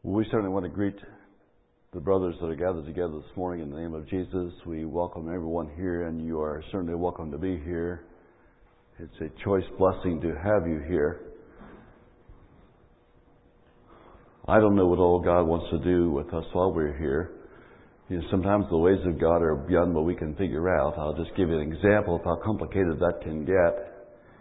Well, we certainly want to greet the brothers that are gathered together this morning in the name of Jesus. We welcome everyone here, and you are certainly welcome to be here. It's a choice blessing to have you here. I don't know what all God wants to do with us while we're here. Sometimes the ways of God are beyond what we can figure out. I'll just give you an example of how complicated that can get.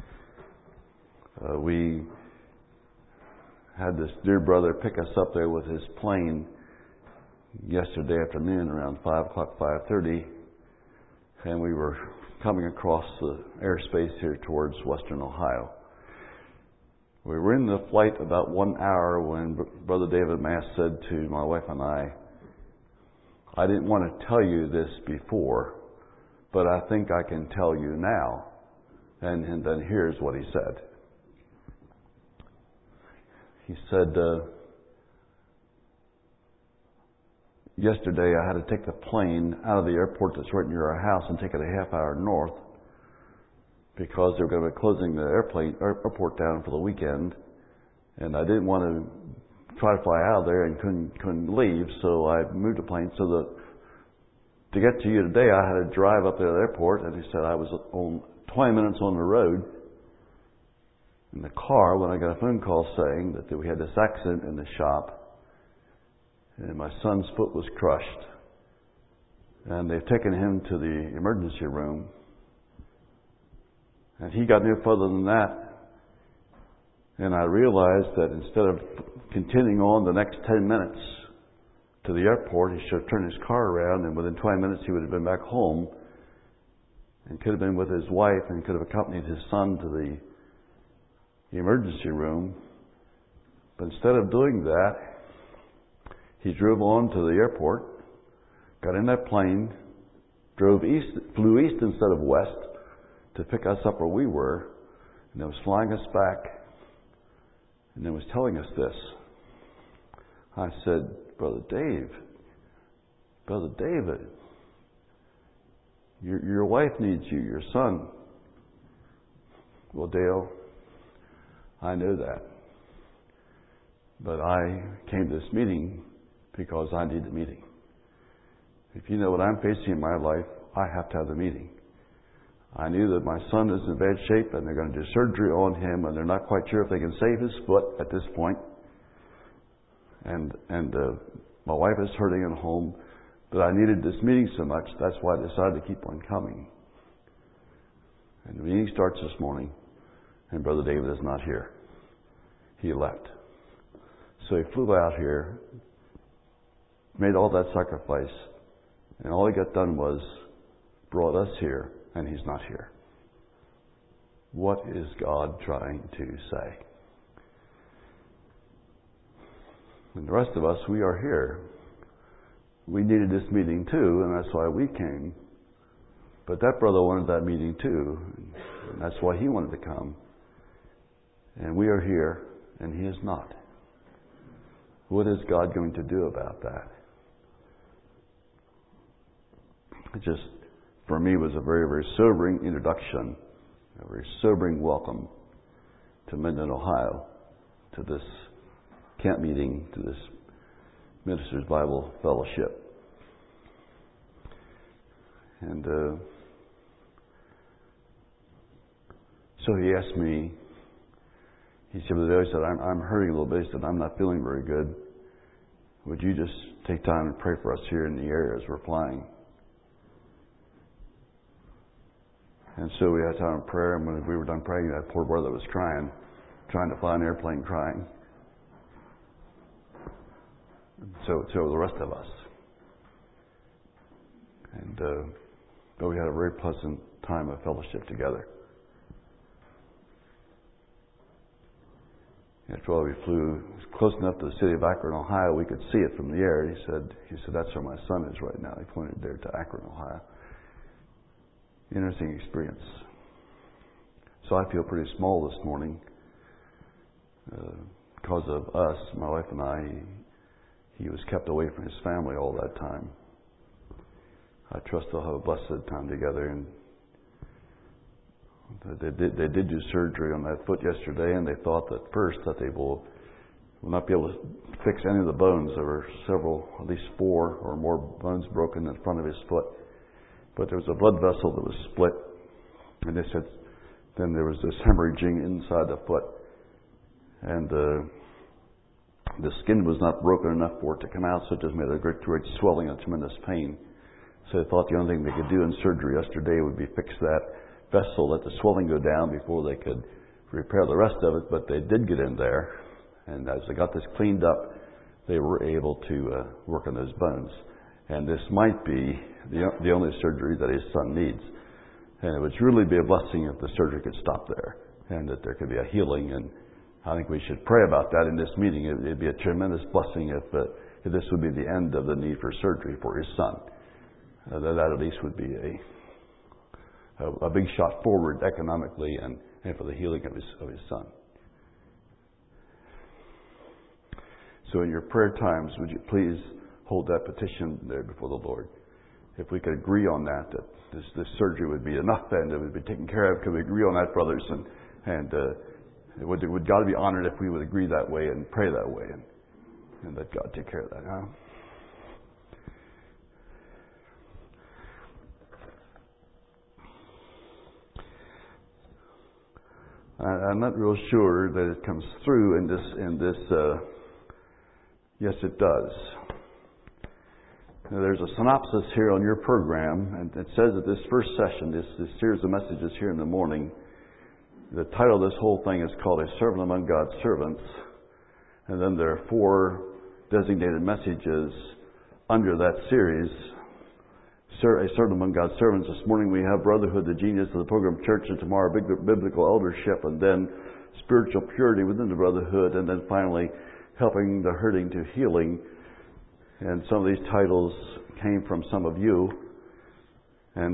We had this dear brother pick us up there with his plane yesterday afternoon around 5 o'clock, 5:30, and we were coming across the airspace here towards western Ohio. We were in the flight about 1 hour when Brother David Mass said to my wife and I didn't want to tell you this before, but I think I can tell you now. And then here's what he said. He said, yesterday I had to take the plane out of the airport that's right near our house and take it a half hour north because they were going to be closing the airport down for the weekend. And I didn't want to try to fly out of there and couldn't leave, so I moved the plane so that to get to you today I had to drive up there to the airport. And he said I was on 20 minutes on the road in the car when I got a phone call saying that we had this accident in the shop and my son's foot was crushed and they've taken him to the emergency room, and he got no further than that. And I realized that instead of continuing on the next 10 minutes to the airport, he should have turned his car around, and within 20 minutes he would have been back home and could have been with his wife and could have accompanied his son to the emergency room. But instead of doing that, he drove on to the airport, got in that plane, drove east, flew east instead of west to pick us up where we were, and then was flying us back, and then was telling us this. I said, Brother David, your wife needs you, your son. Well, Dale, I know that. But I came to this meeting because I need the meeting. If you know what I'm facing in my life, I have to have the meeting. I knew that my son is in bad shape and they're going to do surgery on him and they're not quite sure if they can save his foot at this point. And my wife is hurting at home, but I needed this meeting so much, that's why I decided to keep on coming. And the meeting starts this morning, and Brother David is not here. He left. So he flew out here, made all that sacrifice, and all he got done was brought us here, and he's not here. What is God trying to say? And the rest of us, we are here. We needed this meeting too, and that's why we came. But that brother wanted that meeting too, and that's why he wanted to come. And we are here, and he is not. What is God going to do about that? It just, for me, was a very, very sobering introduction, a very sobering welcome to Minden, Ohio, to this camp meeting, to this Ministers Bible Fellowship. And so he asked me, he said, I'm hurting a little bit. He said, I'm not feeling very good. Would you just take time and pray for us here in the area as we're flying? And so we had time of prayer, and when we were done praying, that poor brother was crying, trying to fly an airplane, crying. So the rest of us. And but we had a very pleasant time of fellowship together. After all, we flew close enough to the city of Akron, Ohio, we could see it from the air. He said, that's where my son is right now. He pointed there to Akron, Ohio. Interesting experience. So I feel pretty small this morning because of us, my wife and I. He was kept away from his family all that time. I trust they'll have a blessed time together. And they did do surgery on that foot yesterday, and they thought that first that they will will not be able to fix any of the bones. There were several, at least 4 or more bones broken in front of his foot. But there was a blood vessel that was split. And they said then there was this hemorrhaging inside the foot. And the skin was not broken enough for it to come out, so it just made a great swelling and tremendous pain. So they thought the only thing they could do in surgery yesterday would be fix that vessel, let the swelling go down before they could repair the rest of it. But they did get in there, and as they got this cleaned up, they were able to work on those bones. And this might be the only surgery that his son needs. And it would really be a blessing if the surgery could stop there, and that there could be a healing. And I think we should pray about that in this meeting. It'd be a tremendous blessing if this would be the end of the need for surgery for his son. That at least would be a big shot forward economically and for the healing of his son. So in your prayer times, would you please hold that petition there before the Lord? If we could agree on that this surgery would be enough and it would be taken care of, could we agree on that, brothers? And would God be honored if we would agree that way and pray that way and let God take care of that, huh? I'm not real sure that it comes through in this. Yes, it does. Now, there's a synopsis here on your program, and it says that this first session, this series of messages here in the morning, the title of this whole thing is called A Servant Among God's Servants. And then there are 4 designated messages under that series. A Servant Among God's Servants. This morning we have Brotherhood, the Genius of the Pilgrim Church, and tomorrow Biblical Eldership, and then Spiritual Purity within the Brotherhood, and then finally Helping the Hurting to Healing. And some of these titles came from some of you. And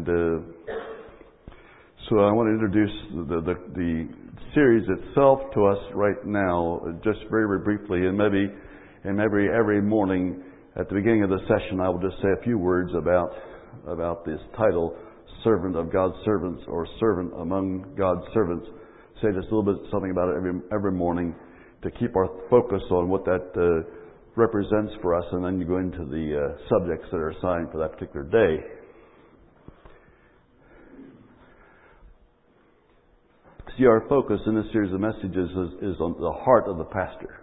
so I want to introduce the series itself to us right now, just very, very briefly, and maybe every morning at the beginning of the session I will just say a few words about this title, Servant of God's Servants, or Servant Among God's Servants. Say just a little bit something about it every morning to keep our focus on what that represents for us, and then you go into the subjects that are assigned for that particular day. See, our focus in this series of messages is on the heart of the pastor.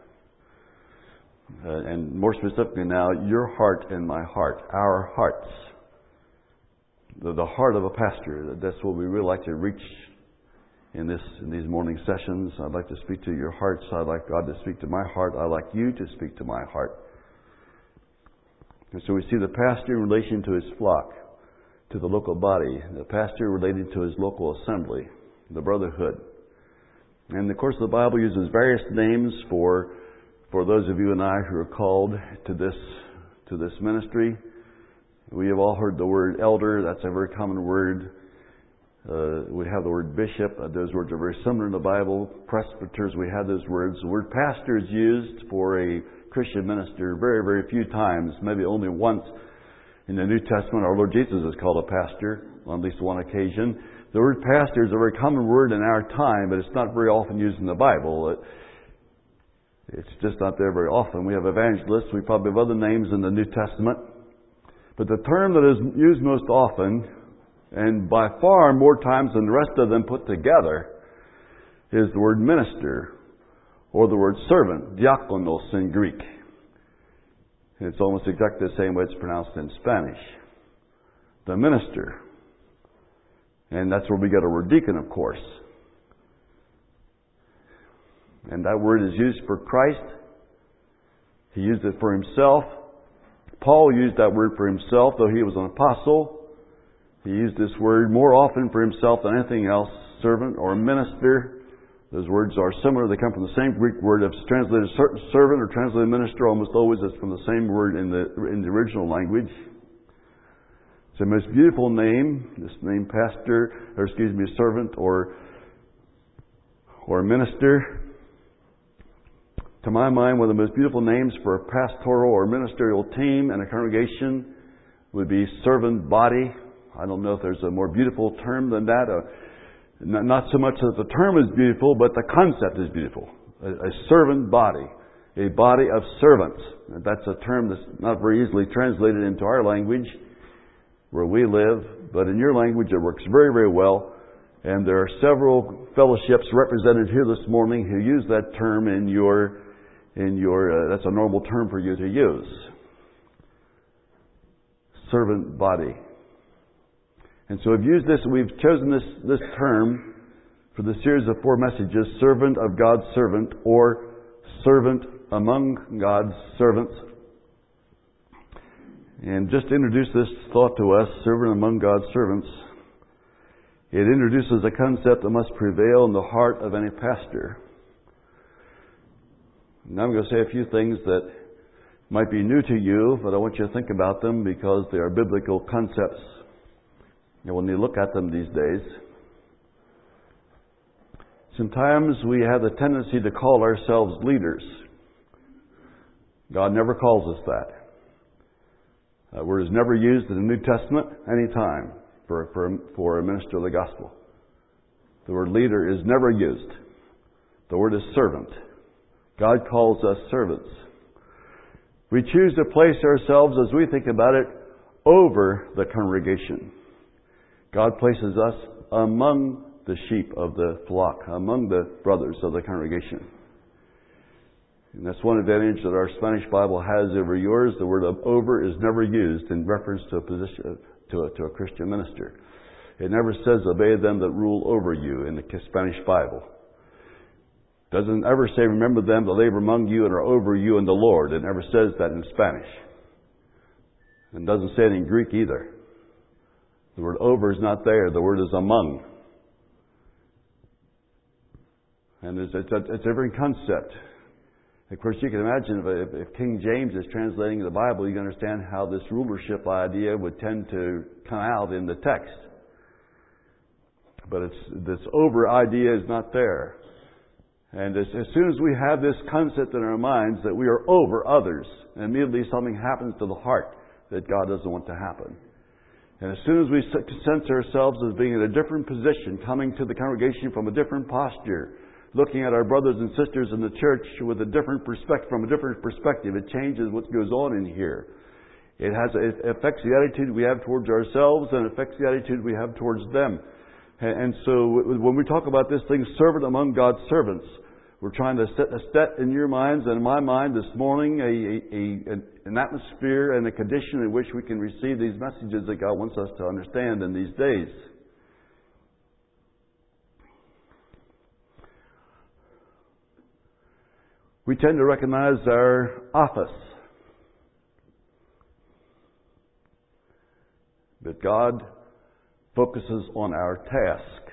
And more specifically now, your heart and my heart, our hearts. The heart of a pastor. That's what we really like to reach in these morning sessions. I'd like to speak to your hearts. I'd like God to speak to my heart. I'd like you to speak to my heart. And so we see the pastor in relation to his flock, to the local body. The pastor related to his local assembly, the brotherhood. And of course the Bible uses various names for those of you and I who are called to this ministry. We have all heard the word elder. That's a very common word. We have the word bishop. Those words are very similar in the Bible. Presbyters, we have those words. The word pastor is used for a Christian minister very, very few times, maybe only once in the New Testament. Our Lord Jesus is called a pastor on at least one occasion. The word pastor is a very common word in our time, but it's not very often used in the Bible. It's just not there very often. We have evangelists. We probably have other names in the New Testament. But the term that is used most often, and by far more times than the rest of them put together, is the word minister, or the word servant, diakonos in Greek. It's almost exactly the same way it's pronounced in Spanish. The minister. And that's where we get our word deacon, of course. And that word is used for Christ. He used it for himself. Paul used that word for himself, though he was an apostle. He used this word more often for himself than anything else, servant or minister. Those words are similar. They come from the same Greek word. If it's translated servant or translated minister, almost always it's from the same word in the original language. It's the most beautiful name. This name, servant or minister. To my mind, one of the most beautiful names for a pastoral or ministerial team and a congregation would be servant body. I don't know if there's a more beautiful term than that. Not so much that the term is beautiful, but the concept is beautiful. A servant body. a body of servants. That's a term that's not very easily translated into our language where we live, but in your language it works very, very well. And there are several fellowships represented here this morning who use that term in your that's a normal term for you to use. Servant body. And so we've chosen this term for the series of 4 messages, servant of God's servant, or servant among God's servants. And just to introduce this thought to us, servant among God's servants, it introduces a concept that must prevail in the heart of any pastor. Now I'm going to say a few things that might be new to you, but I want you to think about them because they are biblical concepts. And when you look at them these days, sometimes we have the tendency to call ourselves leaders. God never calls us that. That word is never used in the New Testament any time for a minister of the gospel. The word leader is never used. The word is servant. God calls us servants. We choose to place ourselves, as we think about it, over the congregation. God places us among the sheep of the flock, among the brothers of the congregation. And that's one advantage that our Spanish Bible has over yours. The word over is never used in reference to a position, to a Christian minister. It never says, obey them that rule over you in the Spanish Bible. It doesn't ever say, remember them that labor among you and are over you in the Lord. It never says that in Spanish. And it doesn't say it in Greek either. The word over is not there. The word is among. And it's a different concept. Of course, you can imagine if King James is translating the Bible, you can understand how this rulership idea would tend to come out in the text. But this over idea is not there. And as soon as we have this concept in our minds that we are over others, immediately something happens to the heart that God doesn't want to happen. And as soon as we sense ourselves as being in a different position, coming to the congregation from a different posture, looking at our brothers and sisters in the church with a different perspective, from a different perspective, it changes what goes on in here. It affects the attitude we have towards ourselves and affects the attitude we have towards them. And so when we talk about this thing, servant among God's servants, we're trying to set in your minds and in my mind this morning an atmosphere and a condition in which we can receive these messages that God wants us to understand in these days. We tend to recognize our office. But God focuses on our task.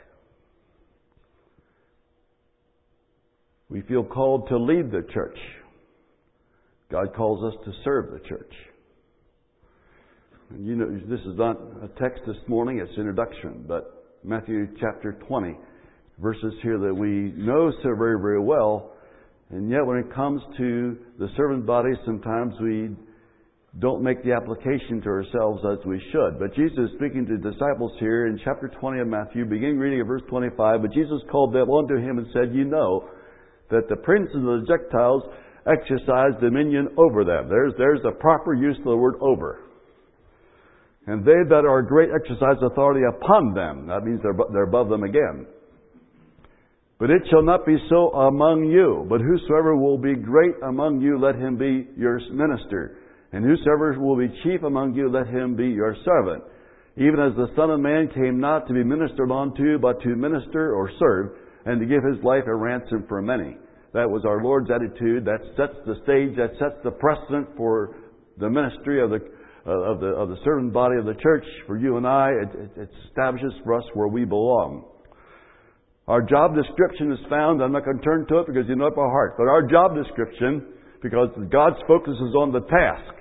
We feel called to lead the church. God calls us to serve the church. And you know, this is not a text this morning, it's introduction, but Matthew chapter 20, verses here that we know so very, very well. And yet when it comes to the servant body, sometimes we don't make the application to ourselves as we should. But Jesus is speaking to the disciples here in chapter 20 of Matthew, beginning reading of verse 25. But Jesus called them unto him and said, you know that the princes of the Gentiles exercise dominion over them. There's a proper use of the word over. And they that are great exercise authority upon them. That means they're above them again. But it shall not be so among you. But whosoever will be great among you, let him be your minister. And whosoever will be chief among you, let him be your servant. Even as the Son of Man came not to be ministered unto, but to minister or serve, and to give his life a ransom for many. That was our Lord's attitude. That sets the stage. That sets the precedent for the ministry of the servant body of the church. For you and I, it establishes for us where we belong. Our job description is found, I'm not going to turn to it because you know it by heart, but our job description, because God's focus is on the task.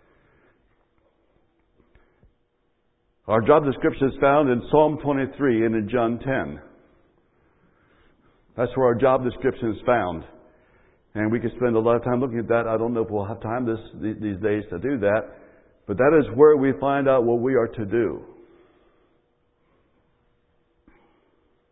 Our job description is found in Psalm 23 and in John 10. That's where our job description is found. And we could spend a lot of time looking at that. I don't know if we'll have time these days to do that. But that is where we find out what we are to do.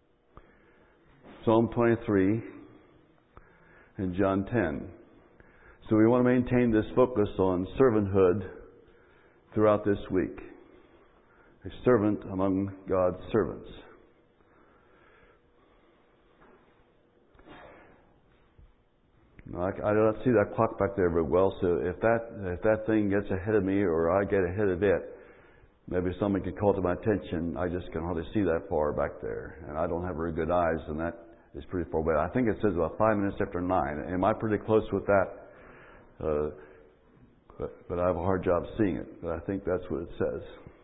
Psalm 23 and John 10. So we want to maintain this focus on servanthood throughout this week. A servant among God's servants. Now, I don't see that clock back there very well, so if that thing gets ahead of me or I get ahead of it, maybe someone can call to my attention. I just can hardly see that far back there. And I don't have very good eyes, and that is pretty far away. I think it says about 5 minutes after 9. Am I pretty close with that? But I have a hard job seeing it. But I think that's what it says.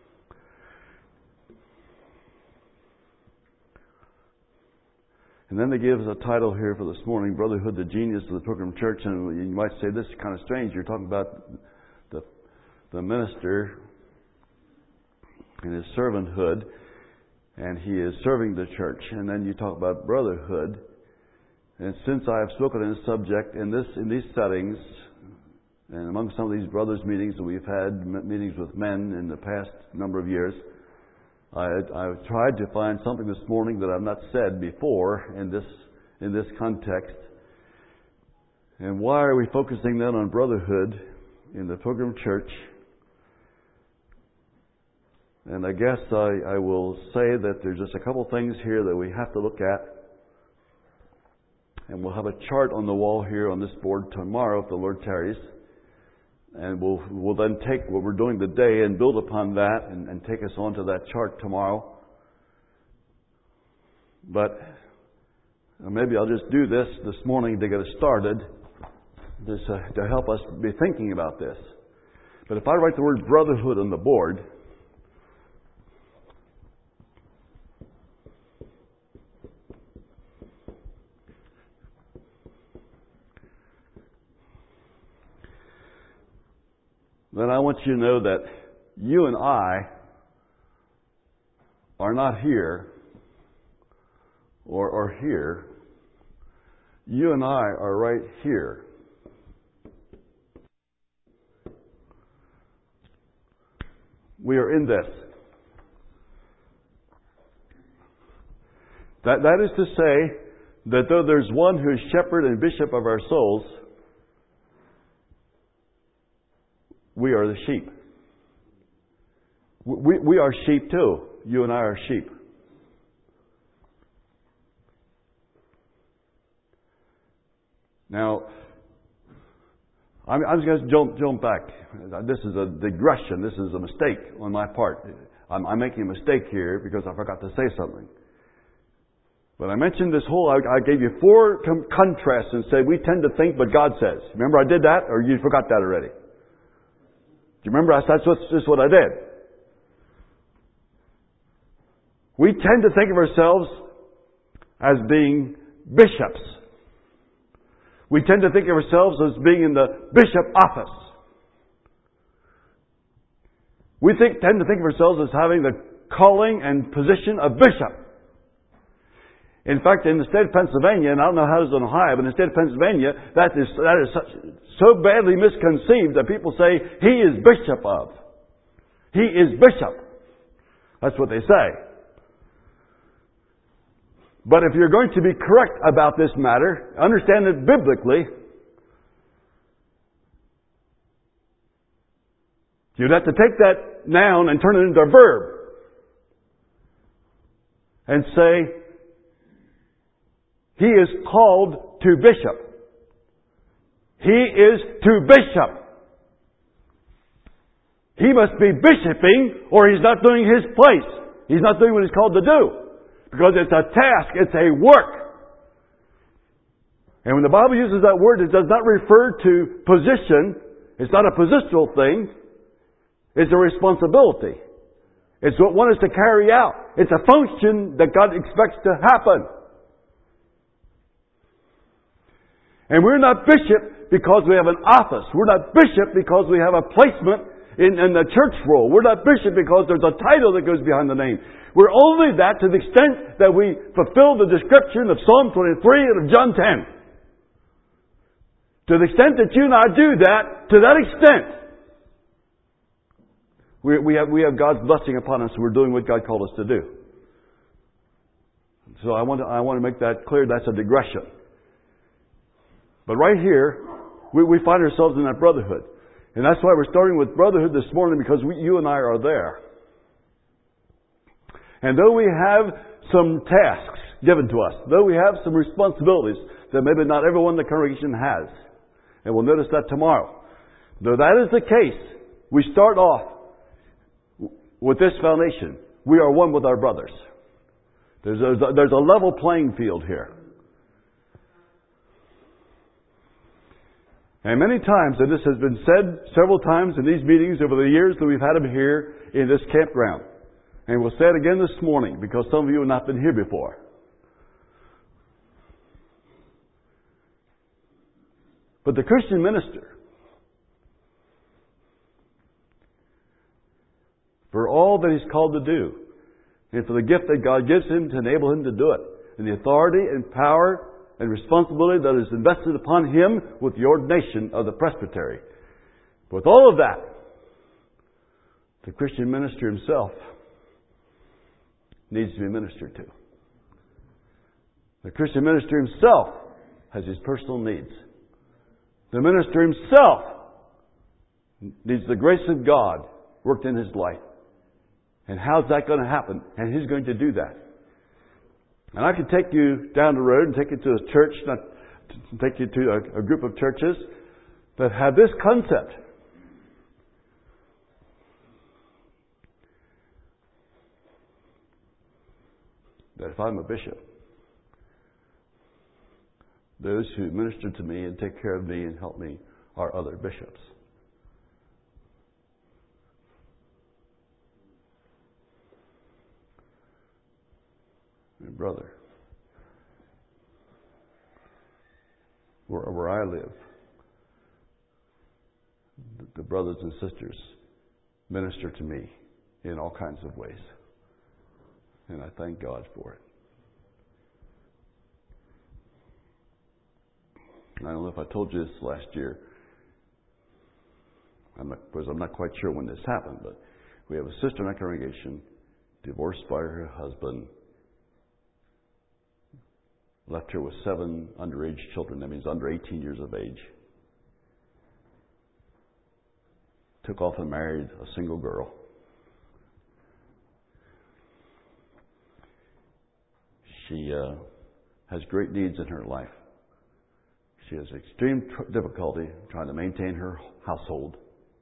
And then they give us a title here for this morning, Brotherhood, the Genius of the Pilgrim Church. And you might say, this is kind of strange. You're talking about the minister in his servanthood, and he is serving the church. And then you talk about brotherhood. And since I have spoken on this subject in these settings, and among some of these brothers' meetings that we've had, meetings with men in the past number of years, I've tried to find something this morning that I've not said before in this context. And why are we focusing then on brotherhood in the Pilgrim Church? And I guess I will say that there's just a couple things here that we have to look at. And we'll have a chart on the wall here on this board tomorrow if the Lord tarries. And we'll then take what we're doing today and build upon that and take us on to that chart tomorrow. But maybe I'll just do this morning to get us started, just to help us be thinking about this. But if I write the word brotherhood on the board, then I want you to know that you and I are not here or here. You and I are right here. We are in this. That is to say that though there's one who is shepherd and bishop of our souls, we are the sheep. We are sheep too. You and I are sheep. Now, I'm just going to jump back. This is a digression. This is a mistake on my part. I'm making a mistake here because I forgot to say something. But I mentioned this I gave you 4 contrasts and said we tend to think but God says. Remember I did that, or you forgot that already? Do you remember? That's just what I did. We tend to think of ourselves as being bishops. We tend to think of ourselves as being in the bishop office. We tend to think of ourselves as having the calling and position of bishop. In fact, in the state of Pennsylvania, and I don't know how it is in Ohio, but in the state of Pennsylvania, that is so badly misconceived that people say, he is bishop of. He is bishop. That's what they say. But if you're going to be correct about this matter, understand it biblically, you'd have to take that noun and turn it into a verb. And say, he is called to bishop. He is to bishop. He must be bishoping or he's not doing his place. He's not doing what he's called to do. Because it's a task, it's a work. And when the Bible uses that word, it does not refer to position. It's not a positional thing. It's a responsibility. It's what one is to carry out. It's a function that God expects to happen. And we're not bishop because we have an office. We're not bishop because we have a placement in the church roll. We're not bishop because there's a title that goes behind the name. We're only that to the extent that we fulfill the description of Psalm 23 and of John 10. To the extent that you and I do that, to that extent, we have God's blessing upon us. We're doing what God called us to do. So I want to make that clear. That's a digression. But right here, We find ourselves in that brotherhood. And that's why we're starting with brotherhood this morning, because you and I are there. And though we have some tasks given to us, though we have some responsibilities that maybe not everyone in the congregation has, and we'll notice that tomorrow, though that is the case, we start off with this foundation. We are one with our brothers. There's a level playing field here. And many times, and this has been said several times in these meetings over the years that we've had them here in this campground. And we'll say it again this morning because some of you have not been here before. But the Christian minister, for all that he's called to do, and for the gift that God gives him to enable him to do it, and the authority and power and responsibility that is invested upon him with the ordination of the presbytery. With all of that, the Christian minister himself needs to be ministered to. The Christian minister himself has his personal needs. The minister himself needs the grace of God worked in his life. And how's that going to happen? And who's going to do that? And I could take you down the road and take you to a church, take you to a group of churches that have this concept. That if I'm a bishop, those who minister to me and take care of me and help me are other bishops. My brother, where I live, the brothers and sisters minister to me in all kinds of ways. And I thank God for it. I don't know if I told you this last year. I'm not quite sure when this happened, but we have a sister in our congregation, divorced by her husband, left her with 7 underage children. That means under 18 years of age. Took off and married a single girl. She has great needs in her life. She has extreme difficulty trying to maintain her household.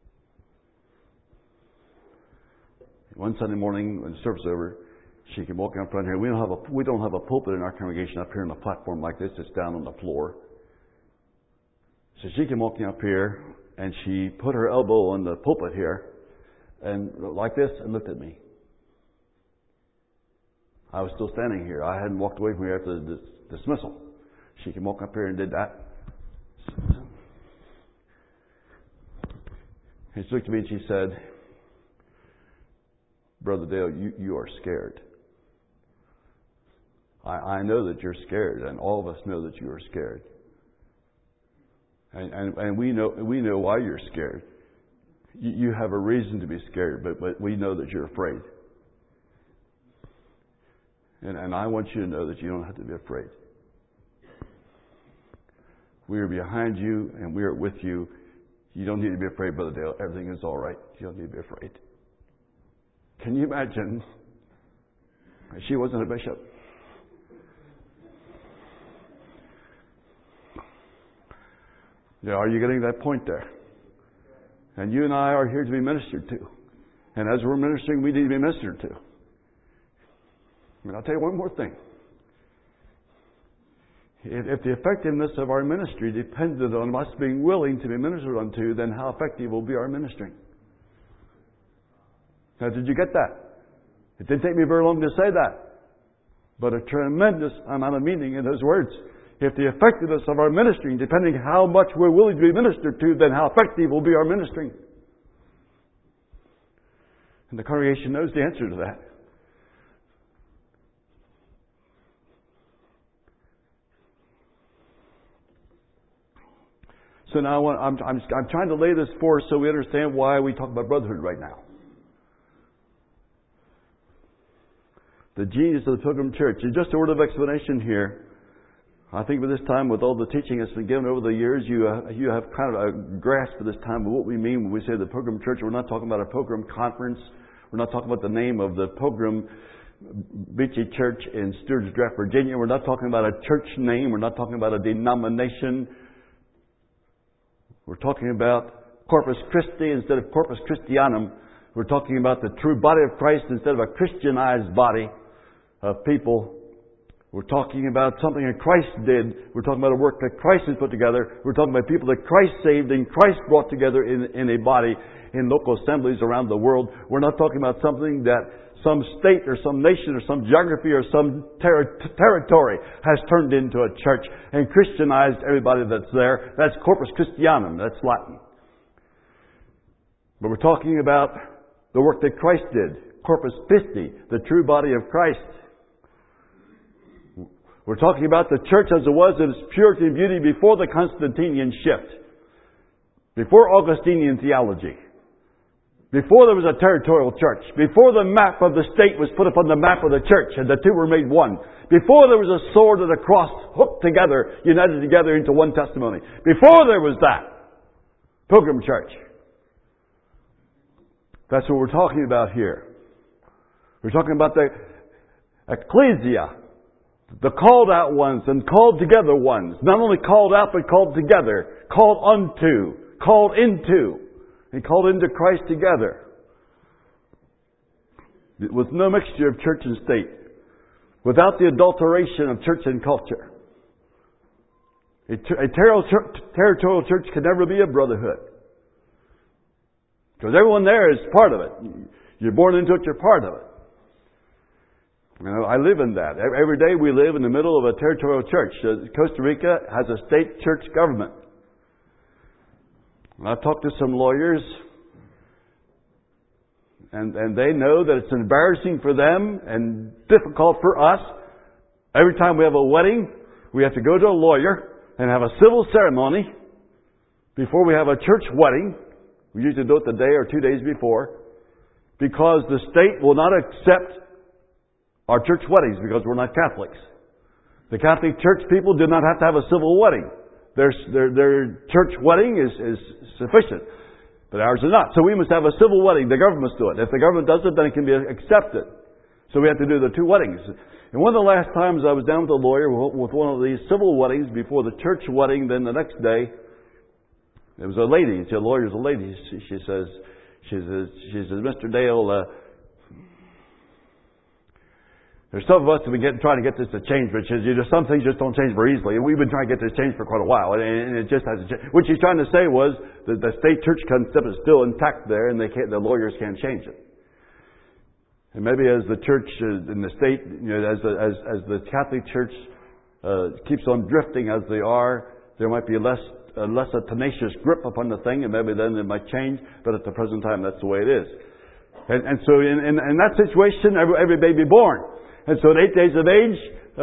One Sunday morning when the service was over, she came walking up front here. We don't have a pulpit in our congregation up here on a platform like this. It's down on the floor. So she came walking up here and she put her elbow on the pulpit here and like this and looked at me. I was still standing here. I hadn't walked away from here after the dismissal. She came walking up here and did that. And she looked at me and she said, Brother Dale, you are scared. I know that you're scared, and all of us know that you are scared. And we know why you're scared. You have a reason to be scared, but we know that you're afraid. And I want you to know that you don't have to be afraid. We are behind you, and we are with you. You don't need to be afraid, Brother Dale. Everything is all right. You don't need to be afraid. Can you imagine if she wasn't a bishop? Yeah, are you getting that point there? And you and I are here to be ministered to. And as we're ministering, we need to be ministered to. And I'll tell you one more thing. If the effectiveness of our ministry depended on us being willing to be ministered unto, then how effective will be our ministering? Now, did you get that? It didn't take me very long to say that. But a tremendous amount of meaning in those words. If the effectiveness of our ministering, depending how much we're willing to be ministered to, then how effective will be our ministering. And the congregation knows the answer to that. So now I'm trying to lay this forth so we understand why we talk about brotherhood right now. The genius of the Pilgrim Church. And just a word of explanation here. I think by this time, with all the teaching that's been given over the years, you have kind of a grasp at this time of what we mean when we say the Pilgrim Church. We're not talking about a Pilgrim Conference. We're not talking about the name of the Pilgrim Beachy Church in Stewart's Draft, Virginia. We're not talking about a church name. We're not talking about a denomination. We're talking about Corpus Christi instead of Corpus Christianum. We're talking about the true body of Christ instead of a Christianized body of people. We're talking about something that Christ did. We're talking about a work that Christ has put together. We're talking about people that Christ saved and Christ brought together in a body in local assemblies around the world. We're not talking about something that some state or some nation or some geography or some territory has turned into a church and Christianized everybody that's there. That's Corpus Christianum. That's Latin. But we're talking about the work that Christ did. Corpus Christi, the true body of Christ. We're talking about the church as it was in its purity and beauty before the Constantinian shift. Before Augustinian theology. Before there was a territorial church. Before the map of the state was put upon the map of the church and the two were made one. Before there was a sword and a cross hooked together, united together into one testimony. Before there was that. Pilgrim Church. That's what we're talking about here. We're talking about the ecclesia. The called out ones and called together ones. Not only called out, but called together. Called unto. Called into. And called into Christ together. With no mixture of church and state. Without the adulteration of church and culture. A territorial church can never be a brotherhood. Because everyone there is part of it. You're born into it, you're part of it. You know, I live in that. Every day we live in the middle of a territorial church. Costa Rica has a state church government. And I've talked to some lawyers, and they know that it's embarrassing for them and difficult for us. Every time we have a wedding, we have to go to a lawyer and have a civil ceremony before we have a church wedding. We usually do it the day or 2 days before, because the state will not accept our church weddings because we're not Catholics. The Catholic Church people do not have to have a civil wedding. Their church wedding is sufficient, but ours is not. So we must have a civil wedding. The government must do it. If the government does it, then it can be accepted. So we have to do the two weddings. And one of the last times I was down with a lawyer with one of these civil weddings before the church wedding, then the next day, there was a lady. The lawyer's a lady. She says, Mr. Dale, there's some of us have been trying to get this to change, but some things just don't change very easily. And we've been trying to get this changed for quite a while, and it just hasn't changed. What she's trying to say was that the state church concept is still intact there, and the lawyers can't change it. And maybe as the church in the state, as the Catholic Church keeps on drifting as they are, there might be less a tenacious grip upon the thing, and maybe then it might change. But at the present time, that's the way it is. And so in that situation, every baby born. And so at 8 days of age,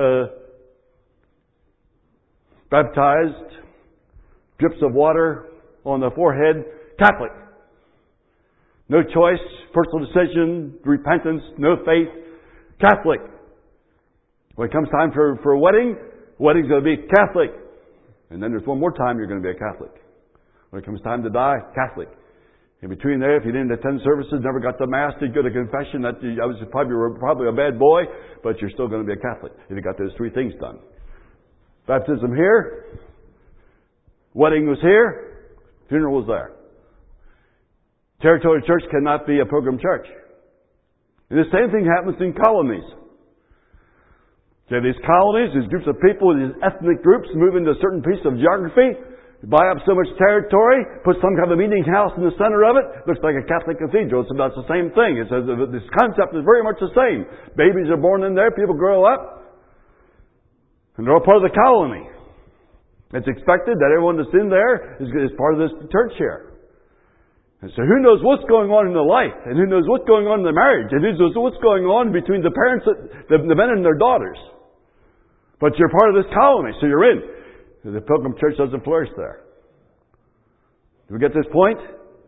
baptized, drips of water on the forehead, Catholic. No choice, personal decision, repentance, no faith, Catholic. When it comes time for a wedding, wedding's going to be Catholic. And then there's one more time you're going to be a Catholic. When it comes time to die, Catholic. In between there, if you didn't attend services, never got to Mass, didn't go to confession, that I was probably a bad boy, but you're still going to be a Catholic if you got those three things done. Baptism here, wedding was here, funeral was there. Territorial church cannot be a pilgrim church. And the same thing happens in colonies. Okay, these colonies, these groups of people, these ethnic groups move into a certain piece of geography, buy up so much territory, put some kind of a meeting house in the center of it. Looks like a Catholic cathedral. It's about the same thing. It says this concept is very much the same. Babies are born in there. People grow up. And they're all part of the colony. It's expected that everyone that's in there is part of this church here. And so who knows what's going on in their life? And who knows what's going on in their marriage? And who knows what's going on between the parents, the men and their daughters? But you're part of this colony, so you're in. The pilgrim church doesn't flourish there. Do we get this point?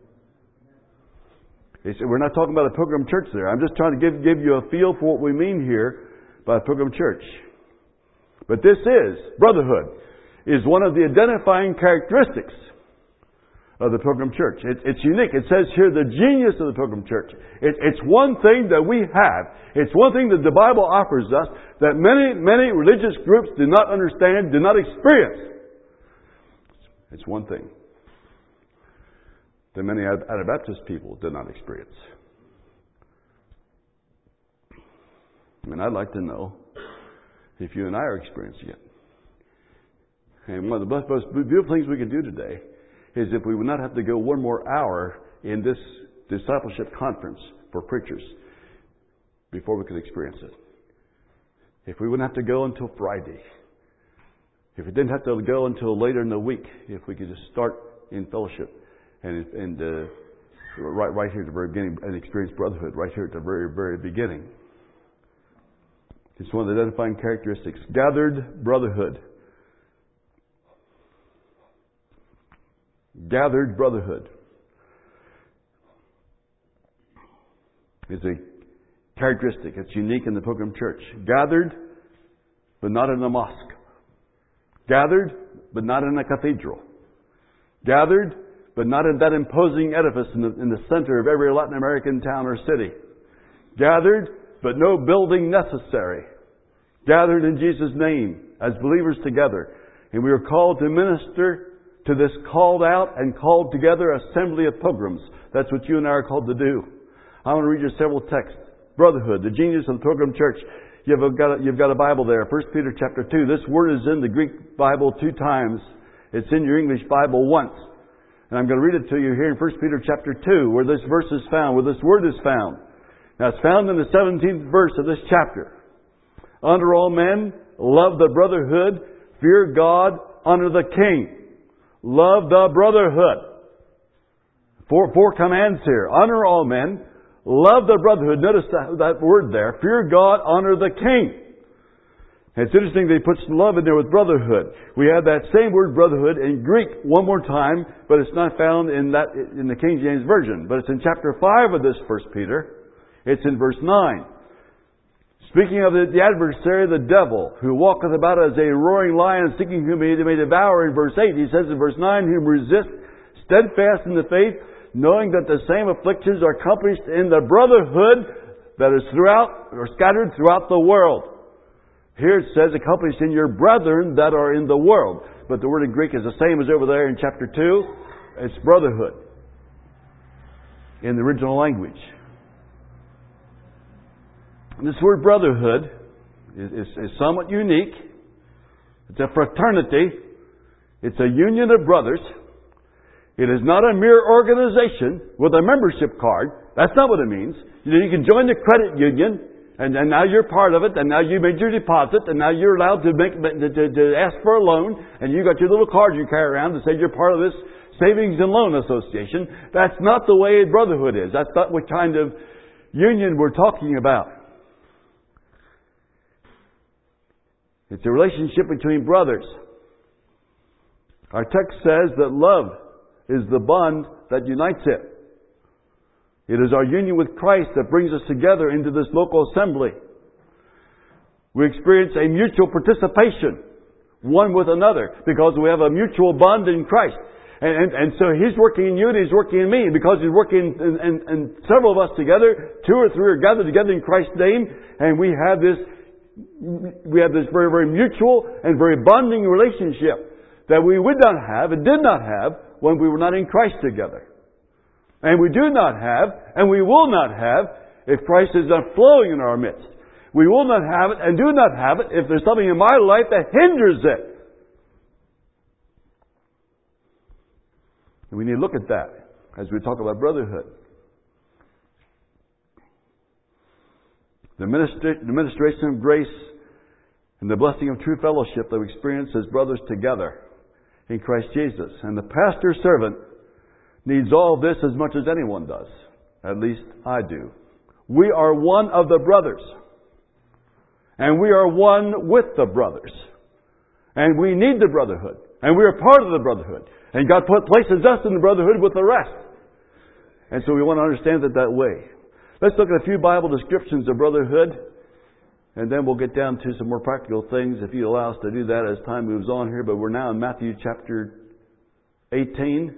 We're not talking about a pilgrim church there. I'm just trying to give you a feel for what we mean here by a pilgrim church. But this brotherhood is one of the identifying characteristics of the Pilgrim Church. It's unique. It says here the genius of the Pilgrim Church. It's one thing that we have. It's one thing that the Bible offers us that many religious groups do not understand, do not experience. It's one thing that many Anabaptist people did not experience. And I'd like to know if you and I are experiencing it. And one of the most beautiful things we can do today is if we would not have to go one more hour in this discipleship conference for preachers before we could experience it. If we wouldn't have to go until Friday. If we didn't have to go until later in the week. If we could just start in fellowship and right here at the very beginning and experience brotherhood right here at the very, very beginning. It's one of the identifying characteristics. Gathered brotherhood. Gathered brotherhood is a characteristic. It's unique in the Pilgrim Church. Gathered, but not in a mosque. Gathered, but not in a cathedral. Gathered, but not in that imposing edifice in the center of every Latin American town or city. Gathered, but no building necessary. Gathered in Jesus' name as believers together. And we are called to minister to this called out and called together assembly of pilgrims. That's what you and I are called to do. I want to read you several texts. Brotherhood, the genius of the Pilgrim Church. You've got a Bible there. 1 Peter chapter 2. This word is in the Greek Bible 2 times. It's in your English Bible once. And I'm going to read it to you here in 1 Peter chapter 2, where this verse is found, where this word is found. Now it's found in the 17th verse of this chapter. Honor all men, love the brotherhood, fear God, honor the king. Love the brotherhood. Four commands here. Honor all men. Love the brotherhood. Notice that word there. Fear God, honor the king. It's interesting that he puts love in there with brotherhood. We have that same word brotherhood in Greek one more time, but it's not found in the King James Version. But it's in chapter 5 of this 1 Peter. It's in verse 9. Speaking of the adversary, the devil, who walketh about as a roaring lion, seeking whom he may devour, in verse 8, he says in verse 9, whom resist steadfast in the faith, knowing that the same afflictions are accomplished in the brotherhood that is throughout, or scattered throughout the world. Here it says, accomplished in your brethren that are in the world. But the word in Greek is the same as over there in chapter 2. It's brotherhood in the original language. This word brotherhood is somewhat unique. It's a fraternity. It's a union of brothers. It is not a mere organization with a membership card. That's not what it means. You can join the credit union, and now you're part of it, and now you made your deposit, and now you're allowed to ask for a loan, and you got your little card you carry around to say you're part of this Savings and Loan Association. That's not the way brotherhood is. That's not what kind of union we're talking about. It's a relationship between brothers. Our text says that love is the bond that unites it. It is our union with Christ that brings us together into this local assembly. We experience a mutual participation, one with another, because we have a mutual bond in Christ. And so He's working in you and He's working in me. Because He's working in several of us together, 2 or 3 are gathered together in Christ's name, and we have this very, very mutual and very bonding relationship that we would not have and did not have when we were not in Christ together. And we do not have, and we will not have, if Christ is not flowing in our midst. We will not have it and do not have it if there's something in my life that hinders it. And we need to look at that as we talk about brotherhood. The administration of grace and the blessing of true fellowship that we experience as brothers together in Christ Jesus. And the pastor servant needs all this as much as anyone does. At least I do. We are one of the brothers. And we are one with the brothers. And we need the brotherhood. And we are part of the brotherhood. And God places us in the brotherhood with the rest. And so we want to understand it that way. Let's look at a few Bible descriptions of brotherhood. And then we'll get down to some more practical things if you allow us to do that as time moves on here. But we're now in Matthew chapter 18.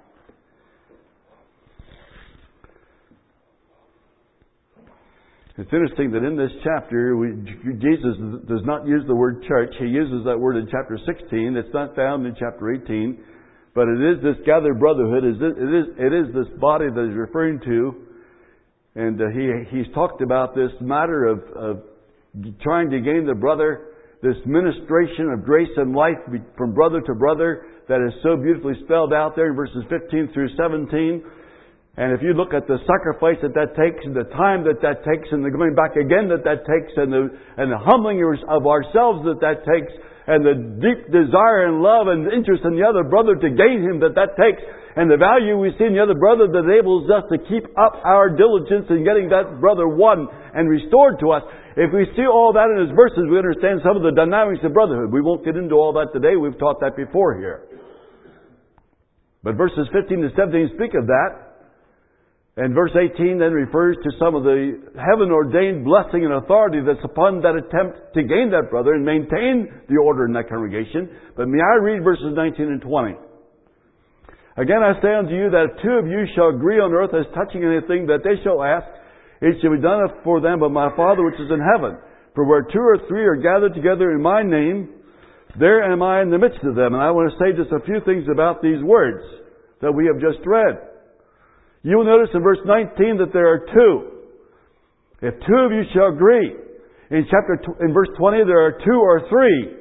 It's interesting that in this chapter, Jesus does not use the word church. He uses that word in chapter 16. It's not found in chapter 18. But it is this gathered brotherhood. It is this body that he's referring to. And he's talked about this matter of trying to gain the brother, this ministration of grace and life from brother to brother that is so beautifully spelled out there in verses 15 through 17. And if you look at the sacrifice that takes, and the time that takes, and the going back again that takes, and the humbling of ourselves that takes, and the deep desire and love and interest in the other brother to gain him that takes, and the value we see in the other brother that enables us to keep up our diligence in getting that brother won and restored to us. If we see all that in his verses, we understand some of the dynamics of brotherhood. We won't get into all that today. We've taught that before here. But verses 15 to 17 speak of that. And verse 18 then refers to some of the heaven-ordained blessing and authority that's upon that attempt to gain that brother and maintain the order in that congregation. But may I read verses 19 and 20? Again, I say unto you that if two of you shall agree on earth as touching anything that they shall ask, it shall be done for them by my Father which is in heaven. For where two or three are gathered together in my name, there am I in the midst of them. And I want to say just a few things about these words that we have just read. You will notice in verse 19 that there are two. If two of you shall agree. In verse 20 there are two or three.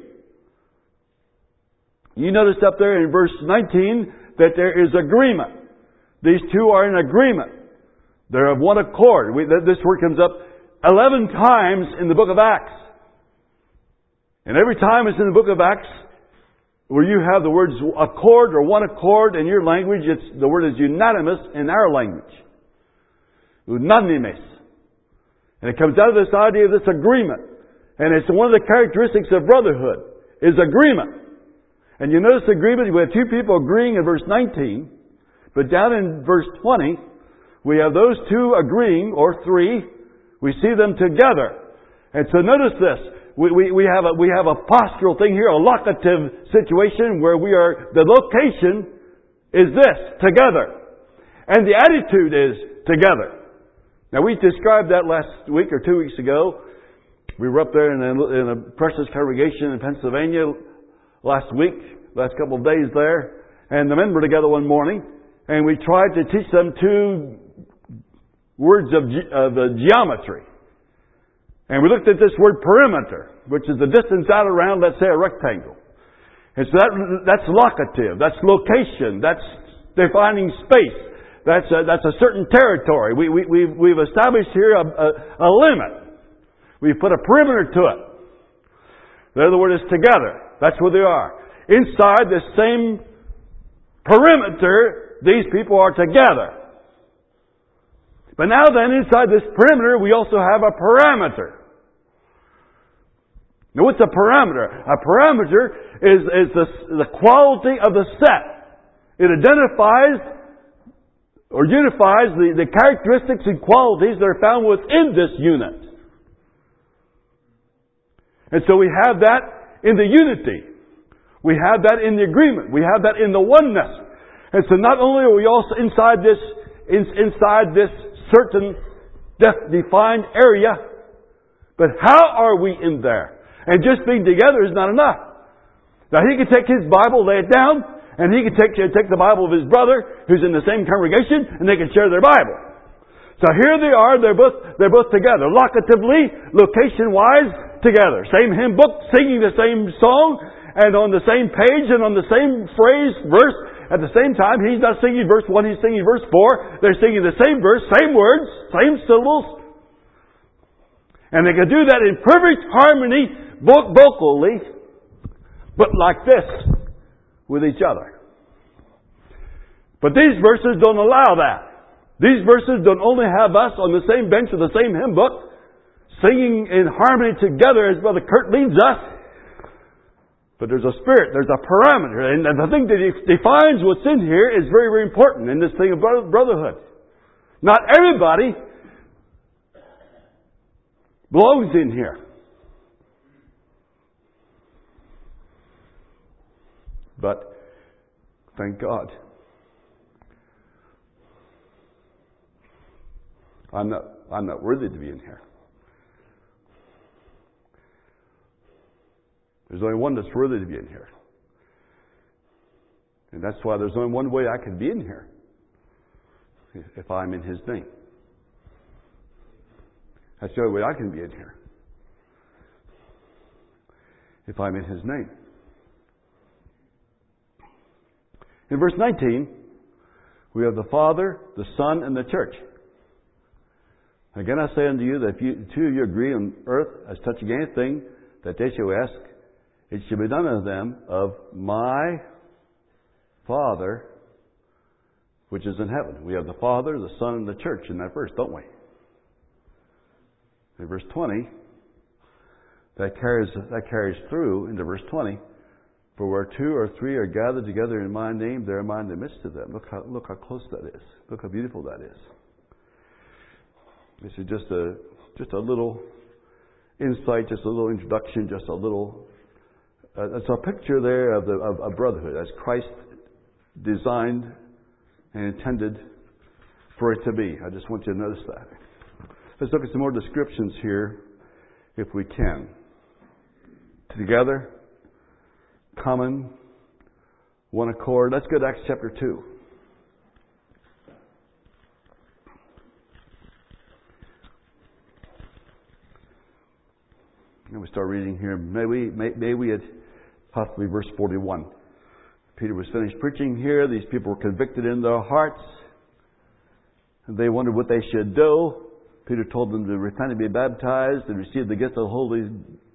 You notice up there in verse 19 that there is agreement. These two are in agreement. They're of one accord. This word comes up 11 times in the book of Acts. And every time it's in the book of Acts, where you have the words accord or one accord in your language, the word is unanimous in our language. Unanimes. And it comes out of this idea of this agreement. And it's one of the characteristics of brotherhood, is agreement. And you notice agreement, we have two people agreeing in verse 19, but down in verse 20, we have those two agreeing, or three, we see them together. And so notice this. We have a postural thing here, a locative situation where the location is this, together. And the attitude is together. Now we described that last week or 2 weeks ago. We were up there in a precious congregation in Pennsylvania last couple of days there. And the men were together one morning and we tried to teach them two words of geometry. And we looked at this word perimeter, which is the distance out around, let's say, a rectangle. And so that's locative, that's location, that's defining space, that's a certain territory. We've established here a limit. We've put a perimeter to it. The other word is together. That's where they are. Inside the same perimeter, these people are together. But now then, inside this perimeter, we also have a parameter. Now what's a parameter? A parameter is the quality of the set. It identifies or unifies the characteristics and qualities that are found within this unit. And so we have that in the unity. We have that in the agreement. We have that in the oneness. And so not only are we also inside this certain defined area, but how are we in there? And just being together is not enough. Now he can take his Bible, lay it down, and he can take the Bible of his brother who's in the same congregation, and they can share their Bible. So here they are, they're both together. Locatively, location-wise, together. Same hymn book, singing the same song, and on the same page, and on the same phrase, verse. At the same time, he's not singing verse 1, he's singing verse 4. They're singing the same verse, same words, same syllables. And they can do that in perfect harmony, vocally, but like this, with each other. But these verses don't allow that. These verses don't only have us on the same bench of the same hymn book, singing in harmony together as Brother Kurt leads us, but there's a spirit, there's a parameter. And the thing that defines what's in here is very, very important in this thing of brotherhood. Not everybody belongs in here. But thank God. I'm not worthy to be in here. There's only one that's worthy to be in here. And that's why there's only one way I can be in here. If I'm in His name. That's the only way I can be in here. If I'm in His name. In verse 19, we have the Father, the Son, and the church. Again I say unto you that if two of you agree on earth as touching anything that they shall ask, it shall be done unto them of my Father which is in heaven. We have the Father, the Son, and the church in that verse, don't we? In verse 20, that carries through into verse 20. For where two or three are gathered together in my name, there am I in the midst of them. Look how close that is. Look how beautiful that is. This is just a little insight, just a little introduction, just a little. It's a picture there of brotherhood as Christ designed and intended for it to be. I just want you to notice that. Let's look at some more descriptions here, if we can. Together, common, one accord. Let's go to Acts chapter 2. And we start reading here. May we at possibly verse 41. Peter was finished preaching here. These people were convicted in their hearts. And they wondered what they should do. Peter told them to repent and be baptized and receive the gift of the Holy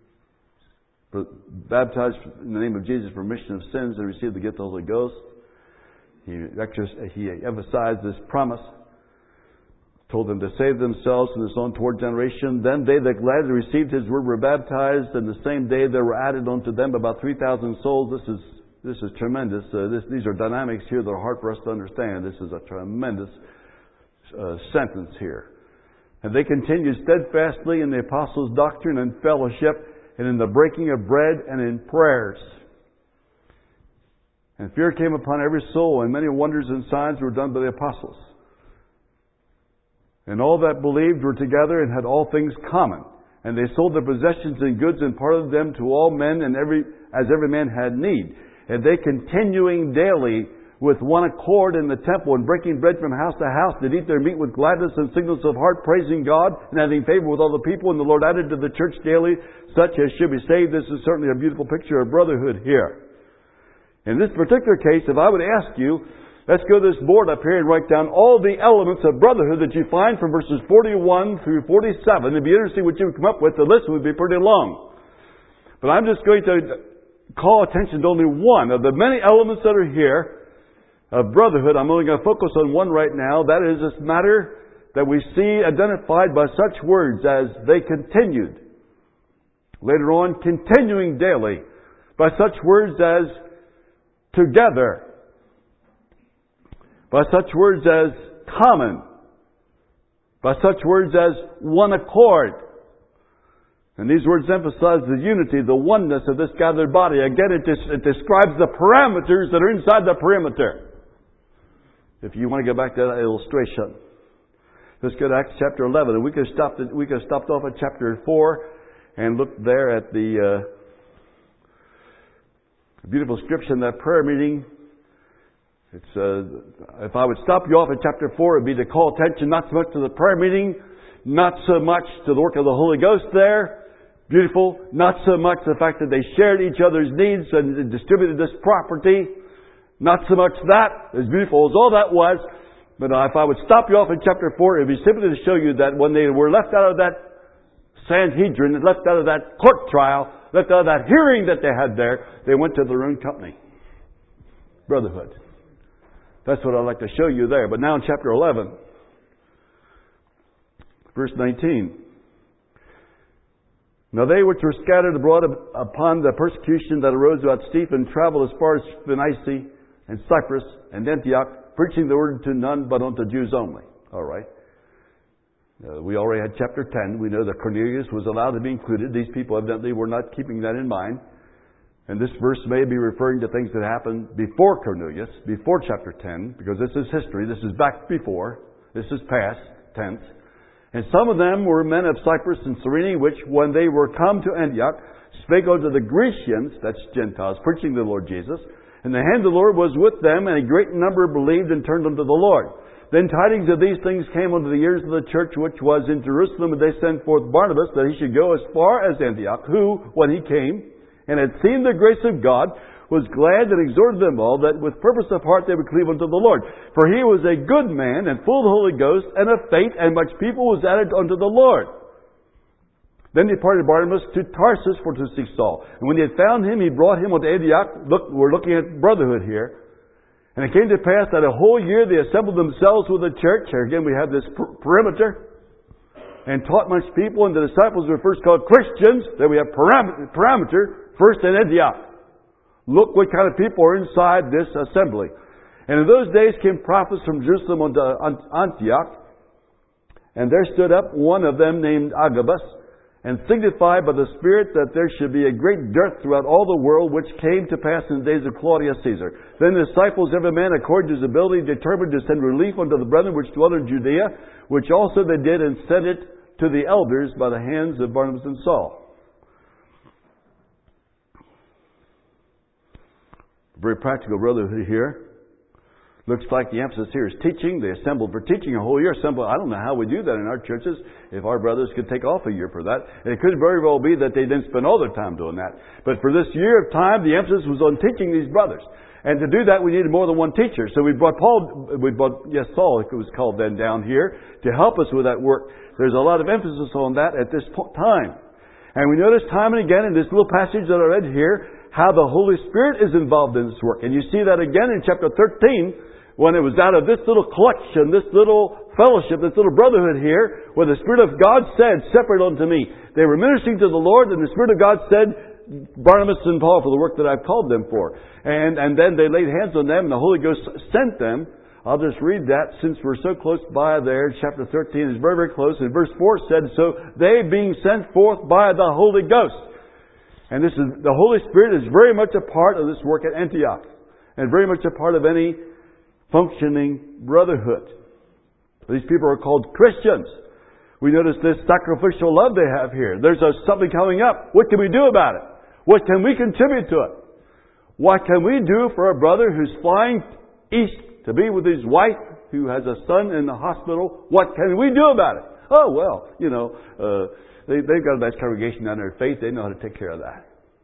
baptized in the name of Jesus for remission of sins and receive the gift of the Holy Ghost. He emphasized this promise. Told them to save themselves from this untoward generation. Then they that gladly received His word were baptized, and the same day there were added unto them about 3,000 souls. This is tremendous. These are dynamics here that are hard for us to understand. This is a tremendous sentence here. And they continued steadfastly in the apostles' doctrine and fellowship, and in the breaking of bread and in prayers. And fear came upon every soul, and many wonders and signs were done by the apostles. And all that believed were together and had all things common. And they sold their possessions and goods and parted them to all men, and as every man had need. And they, continuing daily with one accord in the temple and breaking bread from house to house, did eat their meat with gladness and singleness of heart, praising God and having favor with all the people. And the Lord added to the church daily such as should be saved. This is certainly a beautiful picture of brotherhood here. In this particular case, if I would ask you, let's go to this board up here and write down all the elements of brotherhood that you find from verses 41 through 47. It'd be interesting what you would come up with. The list would be pretty long. But I'm just going to call attention to only one of the many elements that are here of brotherhood. I'm only going to focus on one right now. That is this matter that we see identified by such words as they continued. Later on, continuing daily. By such words as together. By such words as common. By such words as one accord. And these words emphasize the unity, the oneness of this gathered body. Again, it describes the parameters that are inside the perimeter. If you want to go back to that illustration. Let's go to Acts chapter 11. And we could have stopped off at chapter 4 and looked there at the beautiful description of that prayer meeting. If I would stop you off at chapter 4, it would be to call attention not so much to the prayer meeting, not so much to the work of the Holy Ghost there. Beautiful. Not so much the fact that they shared each other's needs and distributed this property. Not so much that, as beautiful as all that was. But if I would stop you off in chapter 4, it would be simply to show you that when they were left out of that Sanhedrin, left out of that court trial, left out of that hearing that they had there, they went to their own company. Brotherhood. That's what I'd like to show you there. But now in chapter 11, verse 19. Now they which were scattered abroad upon the persecution that arose about Stephen traveled as far as Phoenicia and Cyprus and Antioch, preaching the word to none but unto Jews only. All right. We already had chapter 10. We know that Cornelius was allowed to be included. These people evidently were not keeping that in mind. And this verse may be referring to things that happened before Cornelius, before chapter 10, because this is history. This is back before. This is past tense. And some of them were men of Cyprus and Cyrene, which, when they were come to Antioch, spake unto the Grecians, that's Gentiles, preaching the Lord Jesus. And the hand of the Lord was with them, and a great number believed and turned unto the Lord. Then tidings of these things came unto the ears of the church which was in Jerusalem, and they sent forth Barnabas, that he should go as far as Antioch, who, when he came, and had seen the grace of God, was glad and exhorted them all that with purpose of heart they would cleave unto the Lord. For he was a good man, and full of the Holy Ghost, and of faith, and much people was added unto the Lord. Then departed Barnabas to Tarsus for to seek Saul. And when he had found him, he brought him unto Antioch. Look, we're looking at brotherhood here. And it came to pass that a whole year they assembled themselves with the church. Here again we have this perimeter. And taught much people, and the disciples were first called Christians. Then we have parameter, first in Antioch. Look what kind of people are inside this assembly. And in those days came prophets from Jerusalem unto Antioch. And there stood up one of them named Agabus, and signified by the Spirit that there should be a great dearth throughout all the world, which came to pass in the days of Claudius Caesar. Then the disciples, every man according to his ability, determined to send relief unto the brethren which dwell in Judea, which also they did, and sent it to the elders by the hands of Barnabas and Saul. Very practical brotherhood here. Looks like the emphasis here is teaching. They assembled for teaching a whole year. I don't know how we do that in our churches, if our brothers could take off a year for that. And it could very well be that they didn't spend all their time doing that. But for this year of time, the emphasis was on teaching these brothers. And to do that, we needed more than one teacher. So we brought Saul, it was called then, down here to help us with that work. There's a lot of emphasis on that at this time. And we notice time and again in this little passage that I read here, how the Holy Spirit is involved in this work. And you see that again in chapter 13, when it was out of this little collection, this little fellowship, this little brotherhood here, where the Spirit of God said, separate unto me. They were ministering to the Lord, and the Spirit of God said, Barnabas and Paul for the work that I've called them for. And then they laid hands on them, and the Holy Ghost sent them. I'll just read that since we're so close by there. Chapter 13 is very, very close. And verse 4 said, so they being sent forth by the Holy Ghost. And the Holy Spirit is very much a part of this work at Antioch. And very much a part of any functioning brotherhood. These people are called Christians. We notice this sacrificial love they have here. There's something coming up. What can we do about it? What can we contribute to it? What can we do for a brother who's flying east to be with his wife who has a son in the hospital? What can we do about it? Oh, well, they've got a nice congregation down there of faith. They know how to take care of that.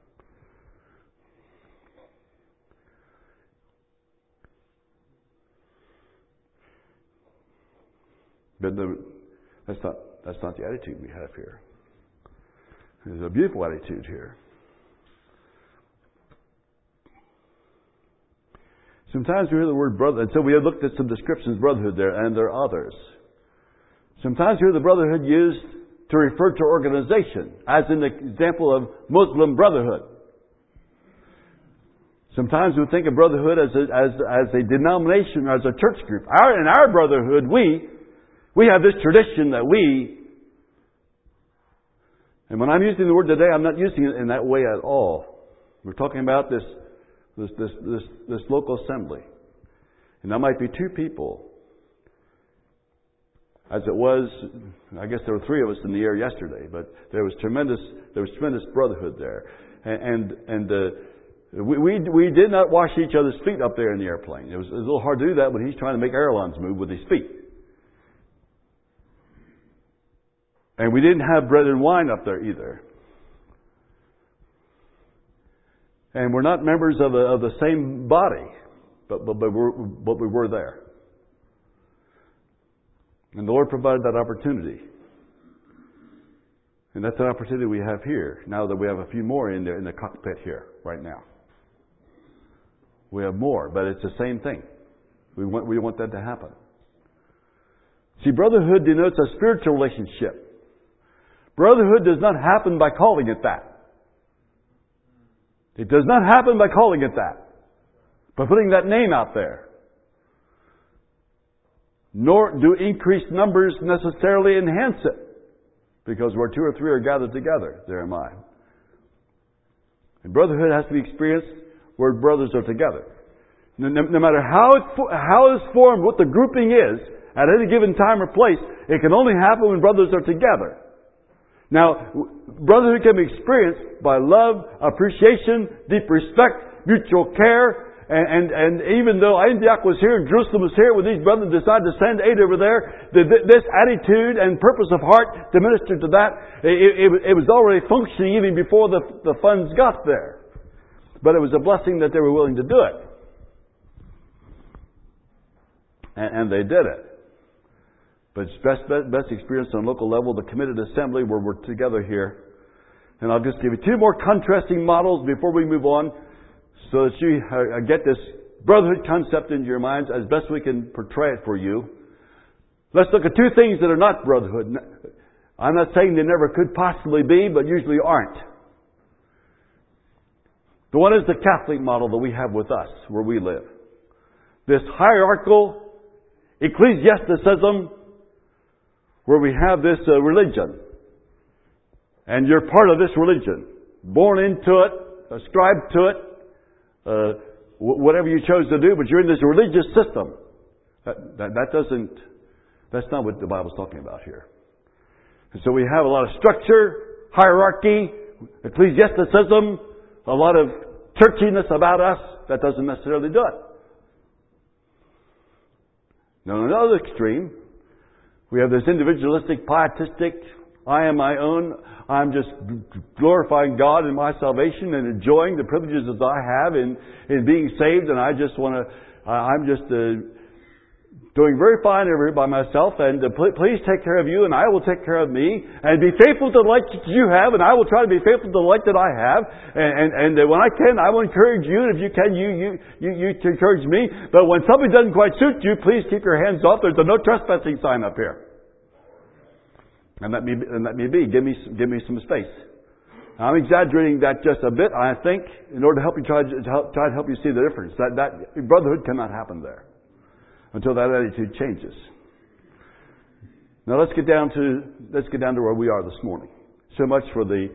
But that's not the attitude we have here. There's a beautiful attitude here. Sometimes we hear the word brother, and so we have looked at some descriptions of brotherhood there, and there are others. Sometimes we hear the brotherhood used to refer to organization, as in the example of Muslim brotherhood. Sometimes we think of brotherhood as a denomination, or as a church group. In our brotherhood, we have this tradition that and when I'm using the word today, I'm not using it in that way at all. We're talking about this local assembly. And that might be two people. As it was, I guess there were three of us in the air yesterday, but there was tremendous brotherhood there. We did not wash each other's feet up there in the airplane. It was a little hard to do that when he's trying to make airlines move with his feet. And we didn't have bread and wine up there either. And we're not members of the same body, but we were there. And the Lord provided that opportunity. And that's an opportunity we have here, now that we have a few more in there in the cockpit here, right now. We have more, but it's the same thing. We want that to happen. See, brotherhood denotes a spiritual relationship. Brotherhood does not happen by calling it that. It does not happen by calling it that. By putting that name out there. Nor do increased numbers necessarily enhance it. Because where two or three are gathered together, there am I. And brotherhood has to be experienced where brothers are together. No matter how it's formed, what the grouping is, at any given time or place, it can only happen when brothers are together. Now, brotherhood can be experienced by love, appreciation, deep respect, mutual care, and even though Antioch was here and Jerusalem was here, when these brothers decided to send aid over there, this attitude and purpose of heart to minister to that, it was already functioning even before the funds got there. But it was a blessing that they were willing to do it. And they did it. But it's best experience on local level, the committed assembly where we're together here. And I'll just give you two more contrasting models before we move on so that you get this brotherhood concept into your minds as best we can portray it for you. Let's look at two things that are not brotherhood. I'm not saying they never could possibly be, but usually aren't. The one is the Catholic model that we have with us, where we live. This hierarchical ecclesiasticism, where we have this religion. And you're part of this religion. Born into it, ascribed to it, whatever you chose to do, but you're in this religious system. That's not what the Bible's talking about here. And so we have a lot of structure, hierarchy, ecclesiasticism, a lot of churchiness about us. That doesn't necessarily do it. Now, on another extreme, we have this individualistic, pietistic, I am my own, I'm just glorifying God in my salvation and enjoying the privileges that I have in being saved, and I'm just doing very fine over here by myself, and please take care of you, and I will take care of me, and be faithful to the light that you have, and I will try to be faithful to the light that I have, and when I can, I will encourage you, and if you can, you encourage me, but when something doesn't quite suit you, please keep your hands off. There's a no trespassing sign up here. And let me be. Give me some space. Now, I'm exaggerating that just a bit, I think, in order to help you try to help you see the difference. That brotherhood cannot happen there until that attitude changes. Now let's get down to where we are this morning. So much for the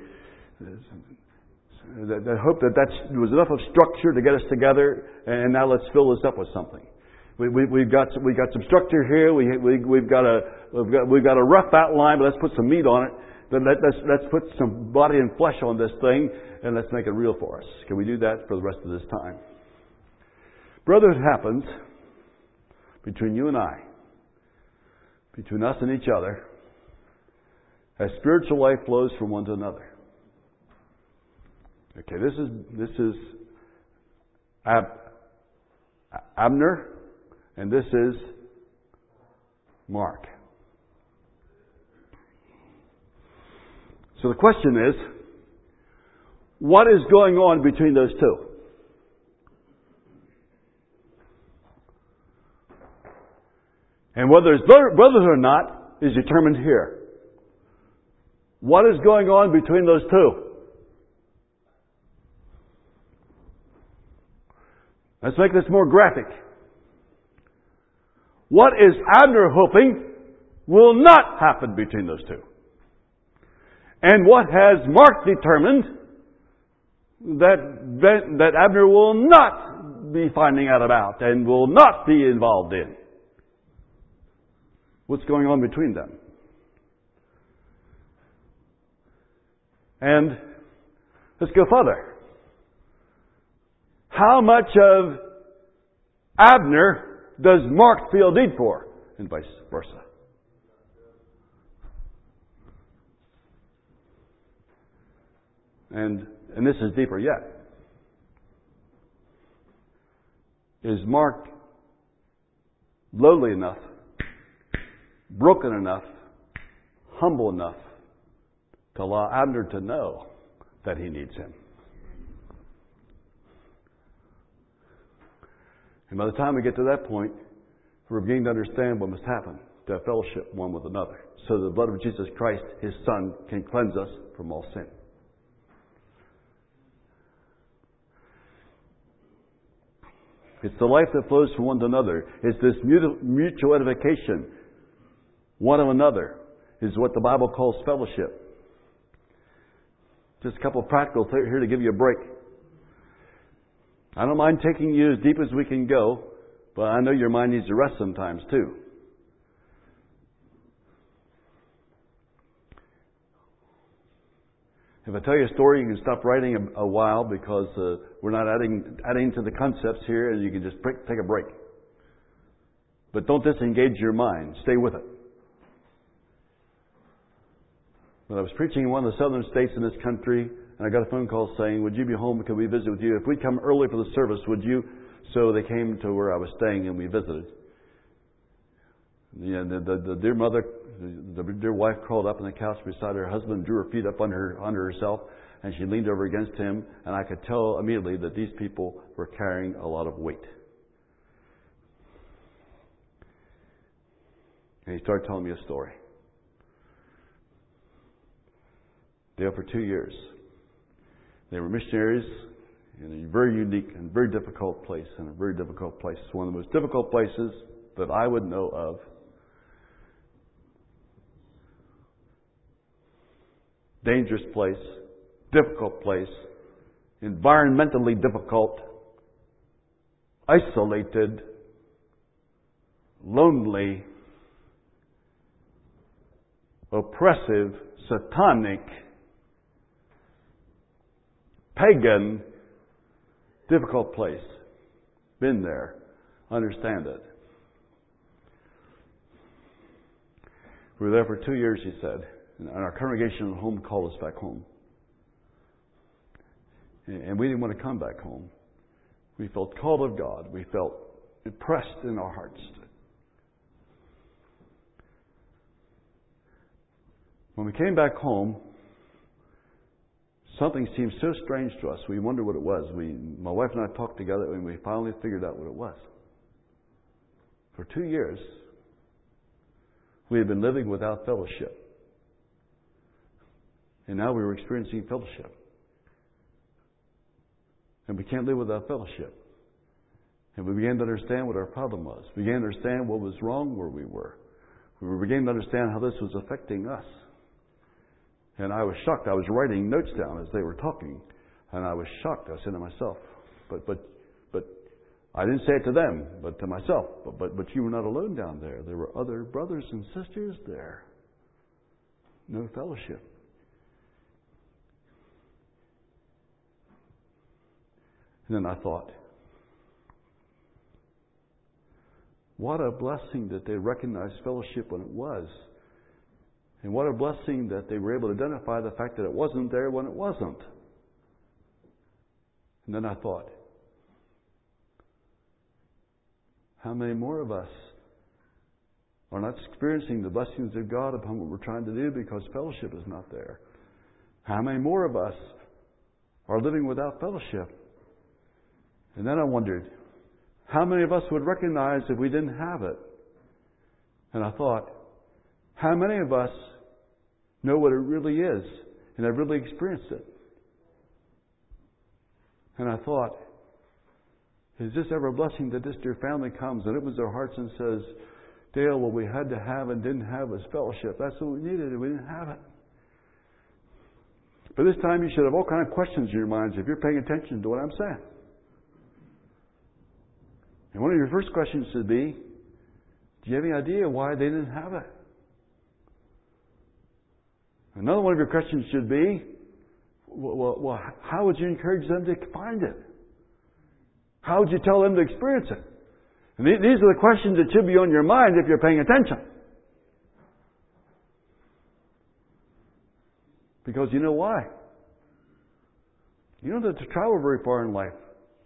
hope that was enough of structure to get us together, and now let's fill this up with something. We've got some structure here. We've got a rough outline, but let's put some meat on it. Then let's put some body and flesh on this thing, and let's make it real for us. Can we do that for the rest of this time? Brotherhood happens between you and I, between us and each other, as spiritual life flows from one to another. Okay, this is Abner, and this is Mark. So the question is, what is going on between those two? And whether it's brothers or not is determined here. What is going on between those two? Let's make this more graphic. What is Abner hoping will not happen between those two? And what has Mark determined that Abner will not be finding out about and will not be involved in? What's going on between them? And let's go further. How much of Abner does Mark feel need for? And vice versa. And this is deeper yet. Is Mark lowly enough, broken enough, humble enough to allow Abner to know that he needs him? And by the time we get to that point, we're beginning to understand what must happen to have fellowship one with another, so the blood of Jesus Christ, His Son, can cleanse us from all sin. It's the life that flows from one to another. It's this mutual edification, one of another, is what the Bible calls fellowship. Just a couple of practicals here to give you a break. I don't mind taking you as deep as we can go, but I know your mind needs to rest sometimes too. If I tell you a story, you can stop writing a while because we're not adding to the concepts here, and you can just take a break. But don't disengage your mind. Stay with it. When I was preaching in one of the southern states in this country, and I got a phone call saying, would you be home? Could we visit with you? If we'd come early for the service, would you? So they came to where I was staying and we visited. The dear mother, the dear wife crawled up on the couch beside her husband, drew her feet up under herself, and she leaned over against him, and I could tell immediately that these people were carrying a lot of weight. And he started telling me a story. There for 2 years. They were missionaries in a very unique and very difficult place. It's one of the most difficult places that I would know of. Dangerous place, difficult place, environmentally difficult, isolated, lonely, oppressive, satanic, pagan, difficult place. Been there. Understand it. We were there for 2 years, he said. And our congregation at home called us back home. And we didn't want to come back home. We felt called of God. We felt impressed in our hearts. When we came back home, something seemed so strange to us. We wondered what it was. My wife and I talked together, and we finally figured out what it was. For 2 years, we had been living without fellowship. And now we were experiencing fellowship. And we can't live without fellowship. And we began to understand what our problem was. We began to understand what was wrong where we were. We began to understand how this was affecting us. And I was shocked. I was writing notes down as they were talking. And I was shocked. I said to myself, but I didn't say it to them, but to myself. But you were not alone down there. There were other brothers and sisters there. No fellowship. And then I thought, what a blessing that they recognized fellowship when it was. And what a blessing that they were able to identify the fact that it wasn't there when it wasn't. And then I thought, how many more of us are not experiencing the blessings of God upon what we're trying to do because fellowship is not there? How many more of us are living without fellowship? And then I wondered, how many of us would recognize if we didn't have it? And I thought, how many of us know what it really is and have really experienced it? And I thought, is this ever a blessing that this dear family comes and opens their hearts and says, Dale, what we had to have and didn't have was fellowship. That's what we needed and we didn't have it. But this time you should have all kinds of questions in your minds if you're paying attention to what I'm saying. And one of your first questions should be, do you have any idea why they didn't have it? Another one of your questions should be, well, how would you encourage them to find it? How would you tell them to experience it? And these are the questions that should be on your mind if you're paying attention. Because you know why? You don't have to travel very far in life.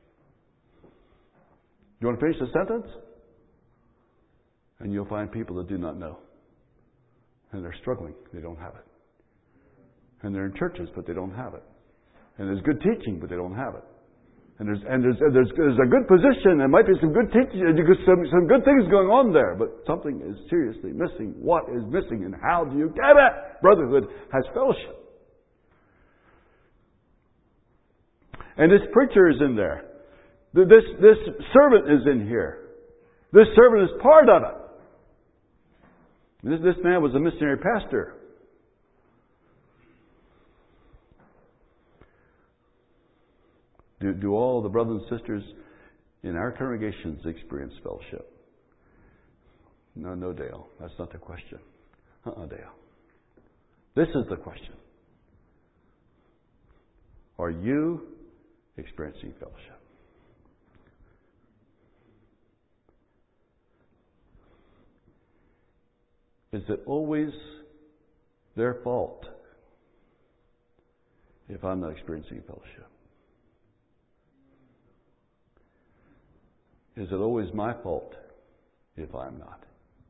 You want to finish the sentence? And you'll find people that do not know. And they're struggling. They don't have it. And they're in churches, but they don't have it. And there's good teaching, but they don't have it. And there's a good position. There might be some good teaching, some good things going on there, but something is seriously missing. What is missing, and how do you get it? Brotherhood has fellowship. And this preacher is in there. This servant is in here. This servant is part of it. This man was a missionary pastor. Do all the brothers and sisters in our congregations experience fellowship? No, Dale. That's not the question. Dale. This is the question. Are you experiencing fellowship? Is it always their fault if I'm not experiencing fellowship? Is it always my fault if I'm not?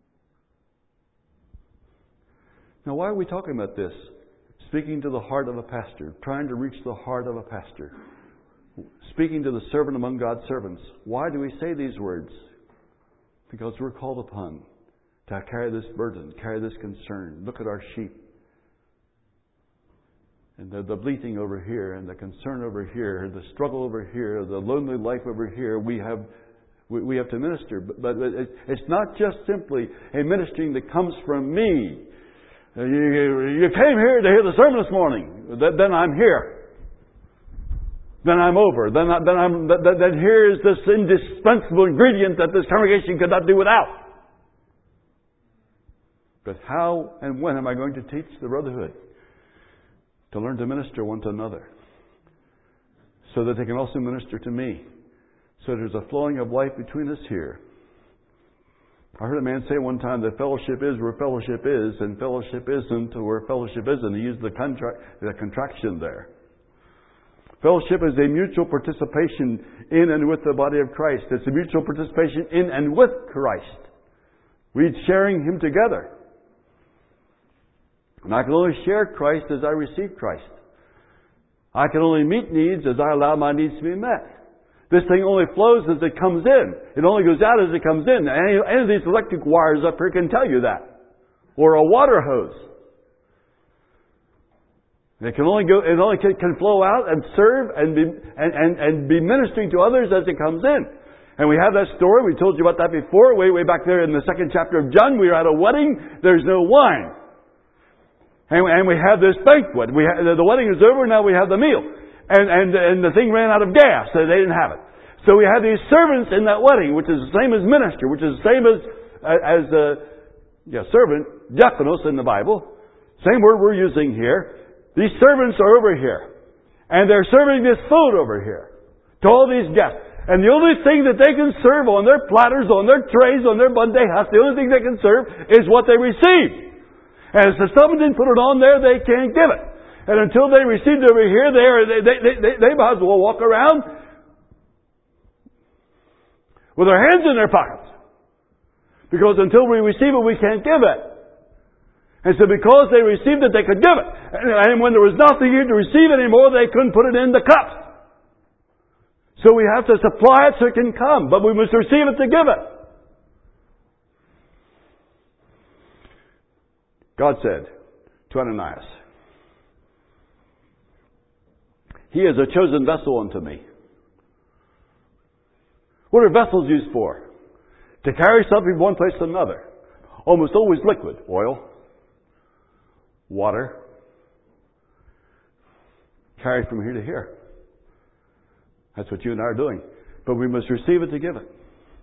Now, why are we talking about this? Speaking to the heart of a pastor, trying to reach the heart of a pastor, speaking to the servant among God's servants. Why do we say these words? Because we're called upon to carry this burden, carry this concern. Look at our sheep. And the bleating over here, and the concern over here, the struggle over here, the lonely life over here, we have to minister. But it's not just simply a ministering that comes from me. You came here to hear the sermon this morning. Then I'm here. Then I'm over. Then here is this indispensable ingredient that this congregation could not do without. But how and when am I going to teach the brotherhood to learn to minister one to another, so that they can also minister to me? So there's a flowing of life between us here. I heard a man say one time that fellowship is where fellowship is, and fellowship isn't where fellowship isn't. He used the contraction there. Fellowship is a mutual participation in and with the body of Christ. It's a mutual participation in and with Christ. We're sharing Him together. And I can only share Christ as I receive Christ. I can only meet needs as I allow my needs to be met. This thing only flows as it comes in. It only goes out as it comes in. Any of these electric wires up here can tell you that. Or a water hose. It only can flow out and serve and be ministering to others as it comes in. And we have that story. We told you about that before. Way back there in the 2nd chapter of John. We were at a wedding. There's no wine. And we have this banquet. The wedding is over. Now we have the meal. And the thing ran out of gas, so they didn't have it. So we had these servants in that wedding, which is the same as minister, which is the same as servant, diakonos in the Bible. Same word we're using here. These servants are over here. And they're serving this food over here to all these guests. And the only thing that they can serve on their platters, on their trays, on their bandejas, the only thing they can serve is what they received. And if someone didn't put it on there, they can't give it. And until they receive it over here, they might as well walk around with their hands in their pockets. Because until we receive it, we can't give it. And so because they received it, they could give it. And when there was nothing here to receive anymore, they couldn't put it in the cups. So we have to supply it so it can come. But we must receive it to give it. God said to Ananias, He is a chosen vessel unto me. What are vessels used for? To carry something from one place to another. Almost always liquid. Oil. Water. Carried from here to here. That's what you and I are doing. But we must receive it to give it.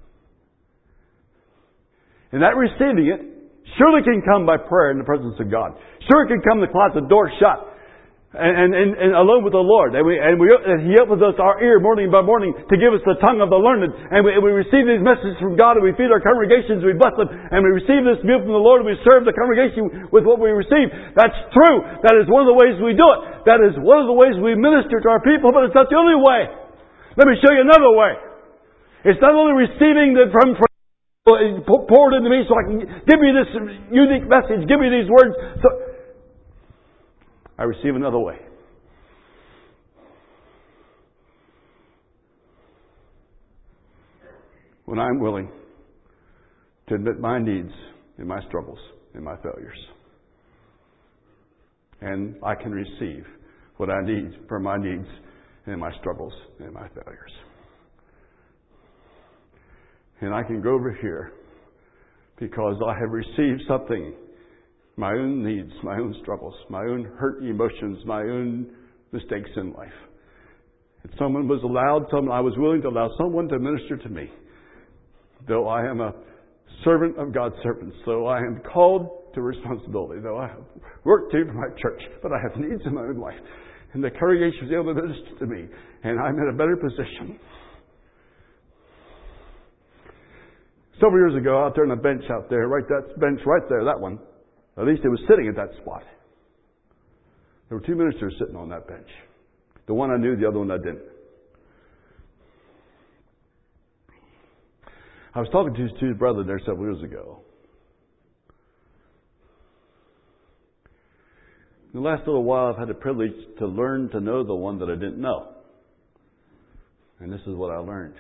And that receiving it surely can come by prayer in the presence of God. Sure it can come in the closet, door shut. And alone with the Lord. And He opens us our ear morning by morning to give us the tongue of the learned. And we receive these messages from God, and we feed our congregations, we bless them, and we receive this meal from the Lord, and we serve the congregation with what we receive. That's true. That is one of the ways we do it. That is one of the ways we minister to our people, but it's not the only way. Let me show you another way. It's not only receiving from poured into me so I can give you this unique message, give you these words. So I receive another way. When I'm willing to admit my needs and my struggles and my failures. And I can receive what I need for my needs and my struggles and my failures. And I can go over here because I have received something. My own needs, my own struggles, my own hurt emotions, my own mistakes in life. And I was willing to allow someone to minister to me. Though I am a servant of God's servants, though I am called to responsibility, though I have work to do for my church, but I have needs in my own life. And the congregation was able to minister to me, and I'm in a better position. Several years ago, out there on a bench out there, that bench right there, that one, at least it was sitting at that spot. There were two ministers sitting on that bench. The one I knew, the other one I didn't. I was talking to his brother there several years ago. In the last little while, I've had the privilege to learn to know the one that I didn't know. And this is what I learned.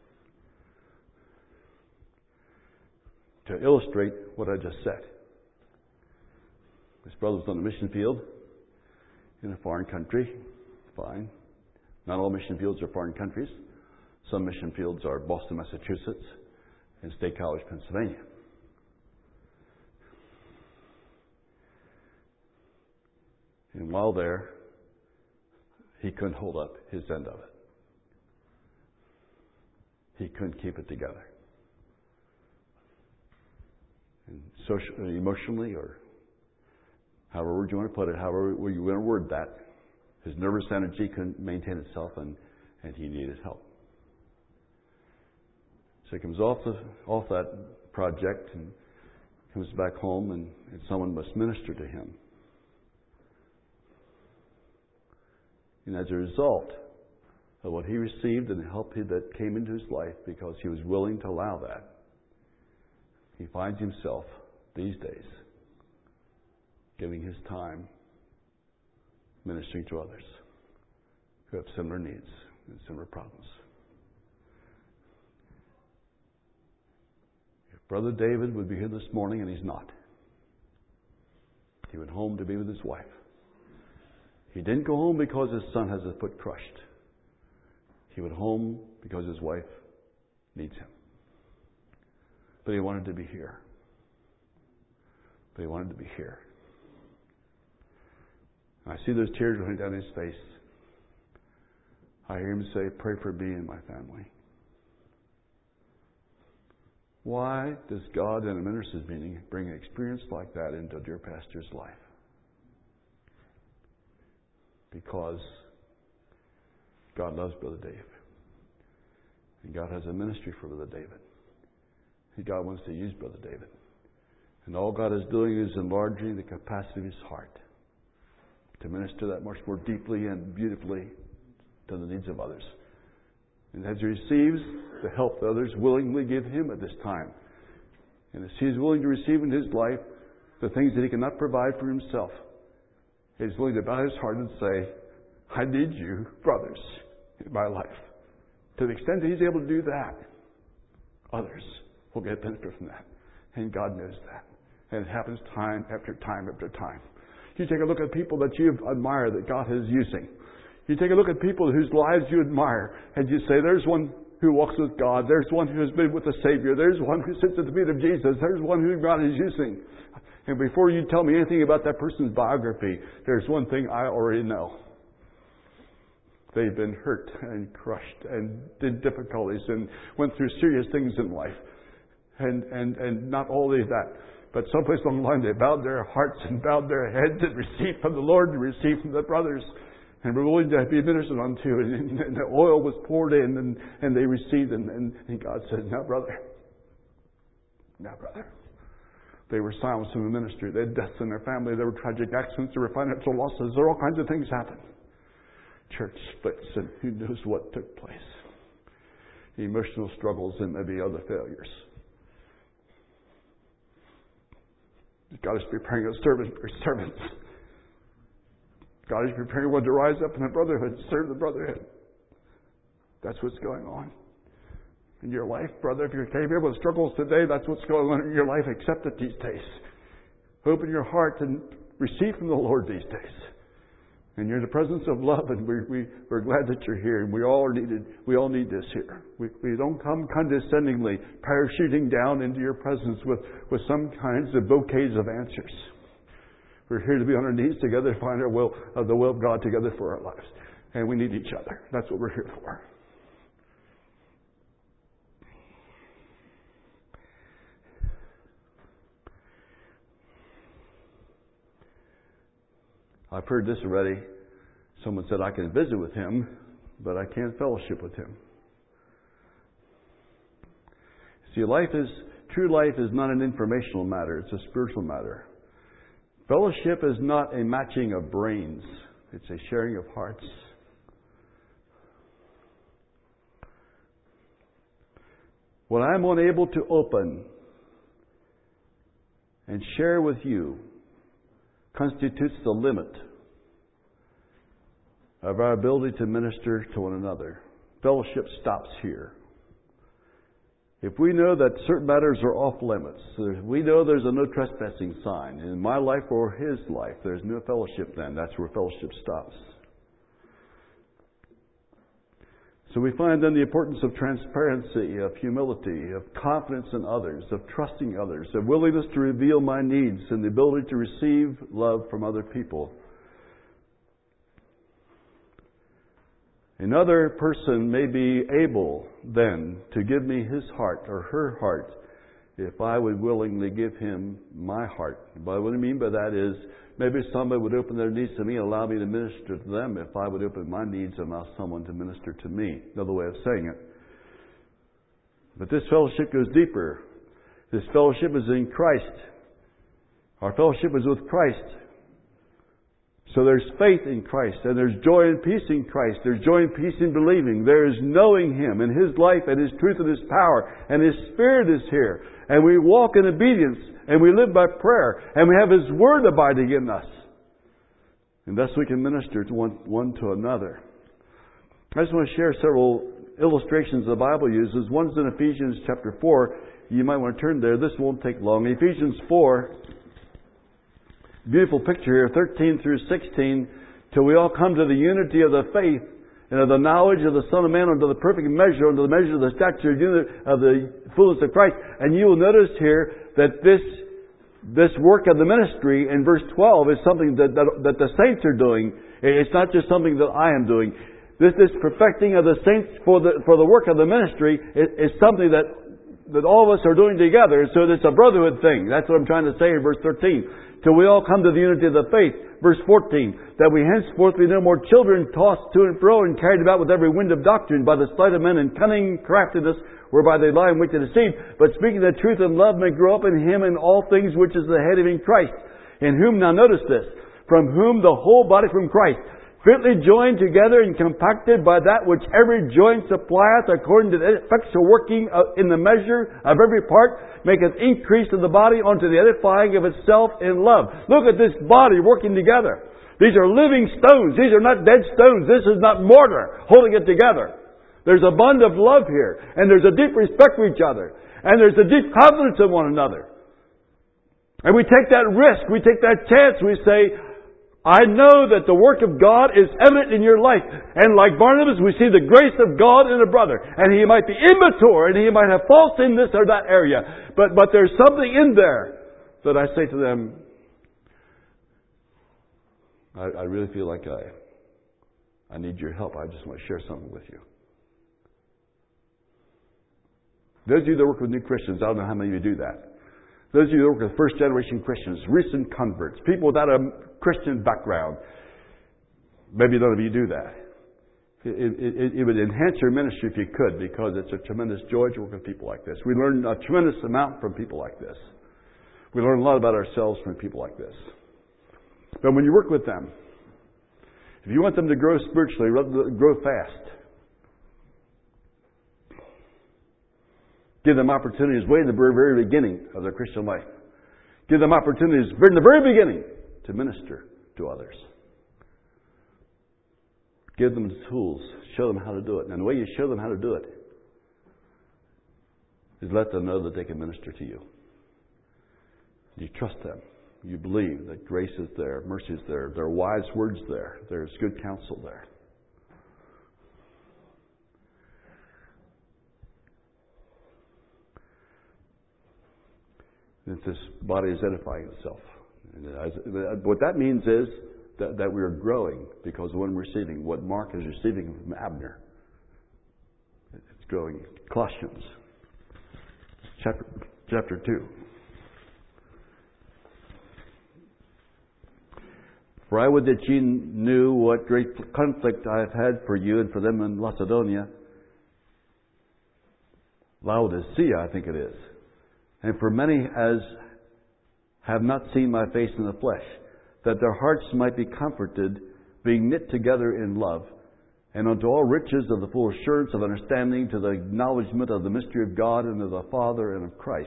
To illustrate what I just said. This brother was on the mission field in a foreign country. Fine. Not all mission fields are foreign countries. Some mission fields are Boston, Massachusetts, and State College, Pennsylvania. And while there, he couldn't hold up his end of it. He couldn't keep it together. And socially, emotionally, or however you want to put it, however you want to word that, his nervous energy couldn't maintain itself, and he needed help. So he comes off that project and comes back home, and someone must minister to him. And as a result of what he received and the help that came into his life, because he was willing to allow that, he finds himself these days giving his time ministering to others who have similar needs and similar problems. If Brother David would be here this morning, and he's not, he went home to be with his wife. He didn't go home because his son has his foot crushed. He went home because his wife needs him. But he wanted to be here. But he wanted to be here. I see those tears running down his face. I hear him say, "Pray for me and my family." Why does God in a minister's meeting bring an experience like that into a dear pastor's life? Because God loves Brother Dave. And God has a ministry for Brother David. And God wants to use Brother David. And all God is doing is enlarging the capacity of his heart to minister that much more deeply and beautifully to the needs of others. And as he receives the help that others willingly give him at this time, and as he is willing to receive in his life the things that he cannot provide for himself, he is willing to bow his heart and say, "I need you, brothers, in my life." To the extent that he's able to do that, others will get benefit from that. And God knows that. And it happens time after time after time. You take a look at people that you admire that God is using. You take a look at people whose lives you admire, and you say, "There's one who walks with God. There's one who has been with the Savior. There's one who sits at the feet of Jesus. There's one who God is using." And before you tell me anything about that person's biography, there's one thing I already know. They've been hurt and crushed and did difficulties and went through serious things in life. And not only that, but someplace along the line they bowed their hearts and bowed their heads and received from the Lord and received from the brothers. And were willing to be ministered unto. And the oil was poured in and they received. And God said, "Now, brother. Now, brother." They were silenced in the ministry. They had deaths in their family. There were tragic accidents. There were financial losses. There were all kinds of things happen. Church splits, and who knows what took place. Emotional struggles and maybe other failures. God is preparing a servant for servants. God is preparing one to rise up in the brotherhood, serve the brotherhood. That's what's going on in your life, brother. If you're capable of struggles today, that's what's going on in your life. Accept it these days. Open your heart and receive from the Lord these days. And you're in the presence of love, and we're glad that you're here. And we all are needed. We all need this here. We don't come condescendingly, parachuting down into your presence with some kinds of bouquets of answers. We're here to be on our knees together, find the will of God together for our lives. And we need each other. That's what we're here for. I've heard this already. Someone said, I can visit with him, but I can't fellowship with him. See, true life is not an informational matter. It's a spiritual matter. Fellowship is not a matching of brains. It's a sharing of hearts. What I'm unable to open and share with you constitutes the limit of our ability to minister to one another. Fellowship stops here. If we know that certain matters are off limits, we know there's a no trespassing sign in my life or his life, there's no fellowship then. That's where fellowship stops. So we find then the importance of transparency, of humility, of confidence in others, of trusting others, of willingness to reveal my needs and the ability to receive love from other people. Another person may be able then to give me his heart or her heart if I would willingly give him my heart. But what I mean by that is maybe somebody would open their needs to me and allow me to minister to them if I would open my needs and allow someone to minister to me. Another way of saying it. But this fellowship goes deeper. This fellowship is in Christ. Our fellowship is with Christ. So there's faith in Christ, and there's joy and peace in Christ. There's joy and peace in believing. There is knowing Him and His life and His truth and His power. And His Spirit is here. And we walk in obedience, and we live by prayer, and we have His Word abiding in us. And thus we can minister to one to another. I just want to share several illustrations the Bible uses. One's in Ephesians chapter 4. You might want to turn there. This won't take long. Ephesians 4. Beautiful picture here, 13 through 16, till we all come to the unity of the faith and of the knowledge of the Son of Man, unto the perfect measure, unto the measure of the stature of the fullness of Christ. And you will notice here that this work of the ministry in verse 12 is something that the saints are doing. It's not just something that I am doing. This perfecting of the saints for the work of the ministry is something that all of us are doing together. So it's a brotherhood thing. That's what I'm trying to say in verse 13. Till we all come to the unity of the faith. Verse 14. That we henceforth be no more children tossed to and fro and carried about with every wind of doctrine by the sleight of men and cunning craftiness whereby they lie in wait to deceive. But speaking the truth in love may grow up in Him in all things which is the head, even Christ. In whom, now notice this, from whom the whole body from Christ, fitly joined together and compacted by that which every joint supplieth according to the effectual working in the measure of every part, maketh increase of the body unto the edifying of itself in love. Look at this body working together. These are living stones. These are not dead stones. This is not mortar holding it together. There's a bond of love here. And there's a deep respect for each other. And there's a deep confidence in one another. And we take that risk. We take that chance. We say, I know that the work of God is evident in your life. And like Barnabas, we see the grace of God in a brother. And he might be immature and he might have faults in this or that area. But there's something in there that I say to them, I really feel like I need your help. I just want to share something with you. Those of you that work with new Christians, I don't know how many of you do that. Those of you that work with first generation Christians, recent converts, people without a Christian background, maybe none of you do that. It would enhance your ministry if you could, because it's a tremendous joy to work with people like this. We learn a tremendous amount from people like this. We learn a lot about ourselves from people like this. But when you work with them, if you want them to grow spiritually, grow fast, give them opportunities way in the very, very beginning of their Christian life. Give them opportunities in the very beginning to minister to others. Give them the tools. Show them how to do it. And the way you show them how to do it is let them know that they can minister to you. You trust them. You believe that grace is there, mercy is there, there are wise words there, there's good counsel there. That this body is edifying itself. And what that means is that we are growing because of what I'm receiving, what Mark is receiving from Abner. It's growing. Colossians chapter 2. For I would that ye knew what great conflict I have had for you and for them in Laodicea, I think it is, and for many as have not seen my face in the flesh, that their hearts might be comforted, being knit together in love, and unto all riches of the full assurance of understanding, to the acknowledgement of the mystery of God and of the Father and of Christ.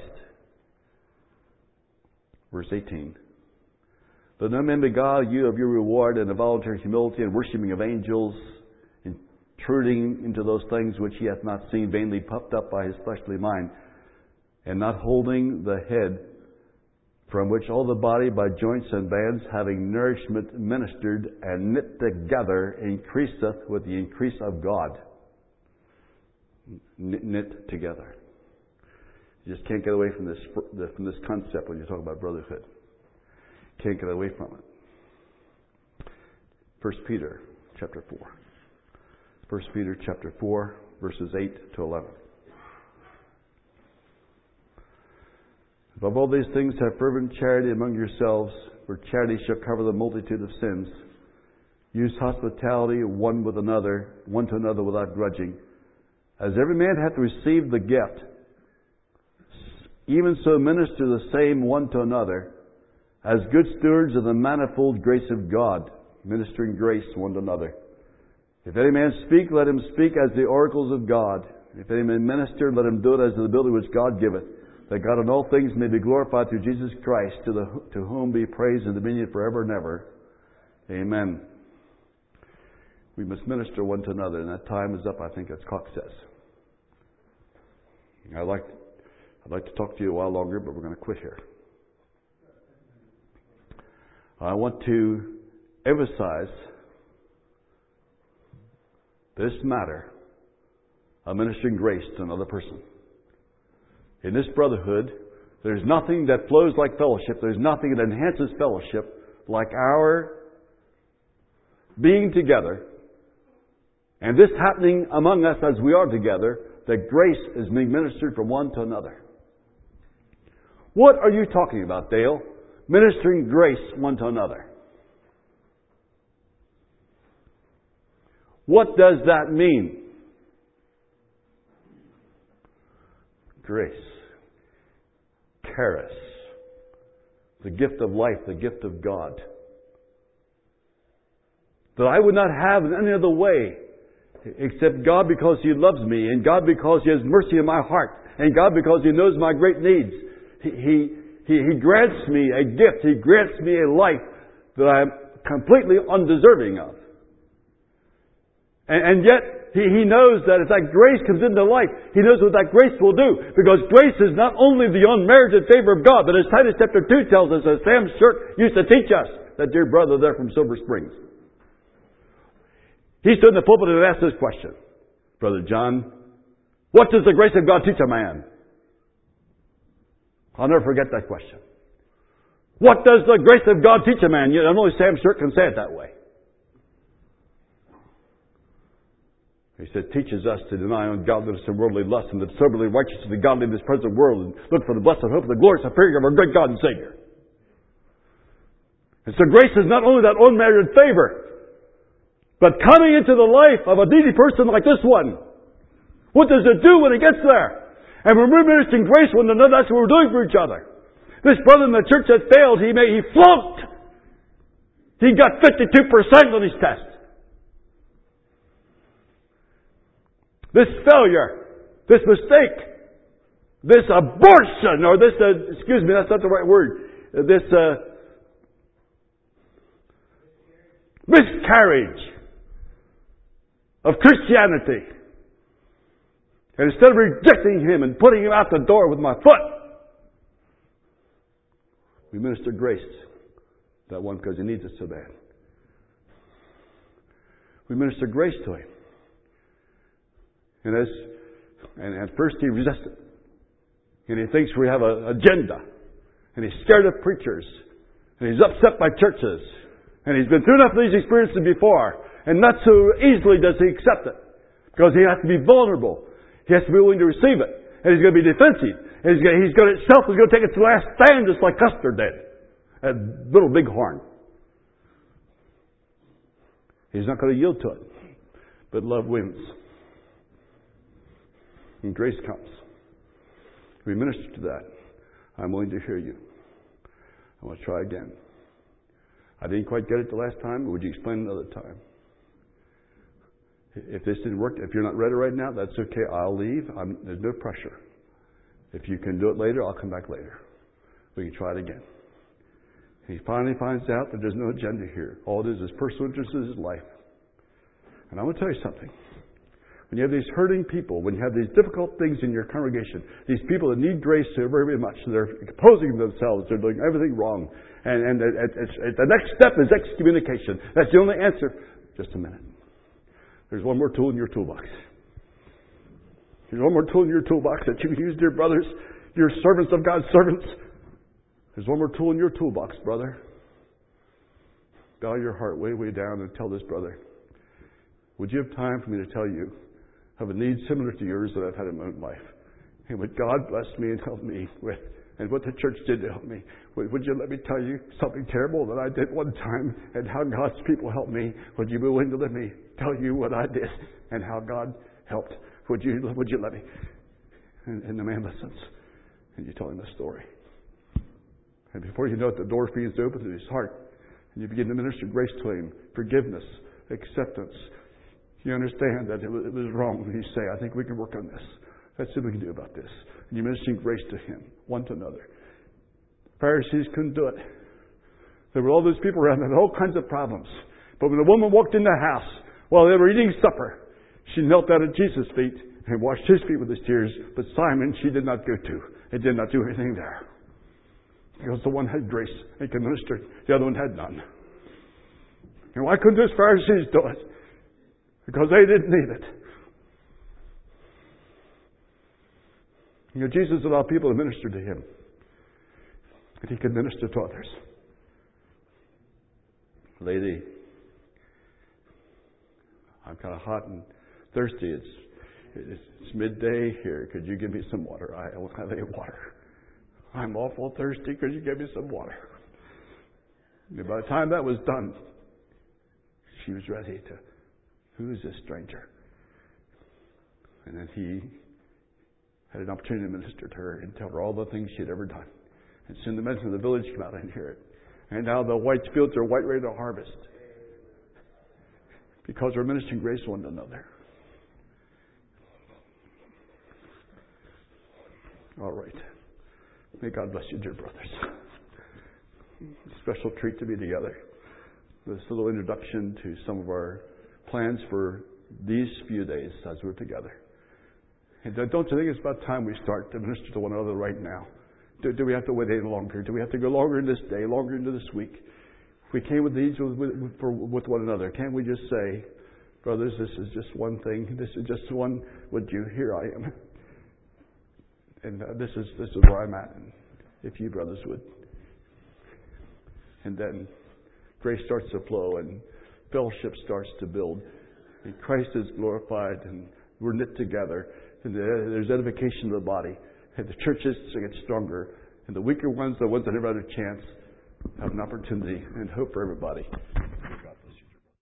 Verse 18. That no man beguile you of your reward and of voluntary humility and worshipping of angels, intruding into those things which he hath not seen, vainly puffed up by his fleshly mind, and not holding the head, from which all the body by joints and bands, having nourishment ministered and knit together, increaseth with the increase of God. Knit together. You just can't get away from this concept when you talk about brotherhood. Can't get away from it. 1 Peter chapter 4. 1 Peter chapter 4, verses 8 to 11. Above all these things, have fervent charity among yourselves, for charity shall cover the multitude of sins. Use hospitality one to another without grudging. As every man hath received the gift, even so minister the same one to another, as good stewards of the manifold grace of God, ministering grace one to another. If any man speak, let him speak as the oracles of God. If any man minister, let him do it as the ability which God giveth, that God in all things may be glorified through Jesus Christ, to whom be praise and dominion forever and ever. Amen. We must minister one to another, and that time is up, I think, as Cox says. I'd like to talk to you a while longer, but we're going to quit here. I want to emphasize this matter of ministering grace to another person. In this brotherhood, there's nothing that flows like fellowship. There's nothing that enhances fellowship like our being together, and this happening among us as we are together, that grace is being ministered from one to another. What are you talking about, Dale? Ministering grace one to another. What does that mean? Grace. Charis. The gift of life, the gift of God. That I would not have in any other way except God because He loves me, and God because He has mercy in my heart, and God because He knows my great needs. He grants me a gift. He grants me a life that I am completely undeserving of. And yet, He knows that if that grace comes into life, He knows what that grace will do. Because grace is not only the unmerited favor of God, but as Titus chapter 2 tells us, as Sam Shirk used to teach us, that dear brother there from Silver Springs. He stood in the pulpit and asked this question. Brother John, what does the grace of God teach a man? I'll never forget that question. What does the grace of God teach a man? Only Sam Shirk can say it that way. He said, teaches us to deny ungodliness and worldly lust, and to soberly righteous to the godly in this present world, and look for the blessed hope of the glorious appearing of our great God and Savior. And so grace is not only that unmerited favor, but coming into the life of a needy person like this one. What does it do when it gets there? And when we're ministering grace one another, that's what we're doing for each other. This brother in the church that failed, he flunked. He got 52% on his test. This failure, this mistake, this abortion, or this, excuse me, that's not the right word, this miscarriage of Christianity. And instead of rejecting him and putting him out the door with my foot, we minister grace to that one because he needs it so bad. We minister grace to him. And at first he resisted. And he thinks we have an agenda. And he's scared of preachers. And he's upset by churches. And he's been through enough of these experiences before. And not so easily does he accept it. Because he has to be vulnerable. He has to be willing to receive it. And he's going to be defensive. And itself is going to take its last stand just like Custer did. That little bighorn. He's not going to yield to it. But love wins. And grace comes. We minister to that. I'm willing to hear you. I want to try again. I didn't quite get it the last time. Would you explain another time? If this didn't work, if you're not ready right now, that's okay. I'll leave. There's no pressure. If you can do it later, I'll come back later. We can try it again. He finally finds out that there's no agenda here. All it is personal interest in his life. And I want to tell you something. When you have these hurting people, when you have these difficult things in your congregation, these people that need grace so very much, they're opposing themselves, they're doing everything wrong. And the next step is excommunication. That's the only answer. Just a minute. There's one more tool in your toolbox. There's one more tool in your toolbox that you can use, dear brothers, your servants of God's servants. There's one more tool in your toolbox, brother. Bow your heart way, way down and tell this brother, would you have time for me to tell you of a need similar to yours that I've had in my own life? And would God bless me and help me with, and what the church did to help me? Would you let me tell you something terrible that I did one time and how God's people helped me? Would you be willing to let me tell you what I did and how God helped? Would you let me? And the man listens. And you tell him the story. And before you know it, the door feeds open to his heart. And you begin to minister grace to him, forgiveness, acceptance. You understand that it was wrong. And you say, I think we can work on this. That's what we can do about this. And you're ministering grace to him, one to another. Pharisees couldn't do it. There were all those people around that had all kinds of problems. But when the woman walked in the house while they were eating supper, she knelt down at Jesus' feet and washed his feet with his tears. But Simon she did not go to. It did not do anything there. Because the one had grace and could minister. The other one had none. And why couldn't those Pharisees do it? Because they didn't need it. You know, Jesus allowed people to minister to him. And he could minister to others. Lady, I'm kind of hot and thirsty. It's midday here. Could you give me some water? I don't have any water. I'm awful thirsty. Could you give me some water? And by the time that was done, she was ready to, who is this stranger? And then he had an opportunity to minister to her and tell her all the things she had ever done. And soon the men from the village came out and hear it. And now the white fields are white ready to harvest. Because we're ministering grace one to another. All right. May God bless you, dear brothers. Special treat to be together. This little introduction to some of our plans for these few days as we're together. And don't you think it's about time we start to minister to one another right now? Do we have to wait any longer? Do we have to go longer in this day, longer into this week? If we came with needs with one another, can't we just say, brothers, this is just one thing. This is just one. Would you? Here I am. And this is where I'm at. And if you brothers would. And then grace starts to flow and fellowship starts to build. And Christ is glorified and we're knit together. And there's edification of the body. And the churches get stronger. And the weaker ones, the ones that never had a chance, have an opportunity and hope for everybody.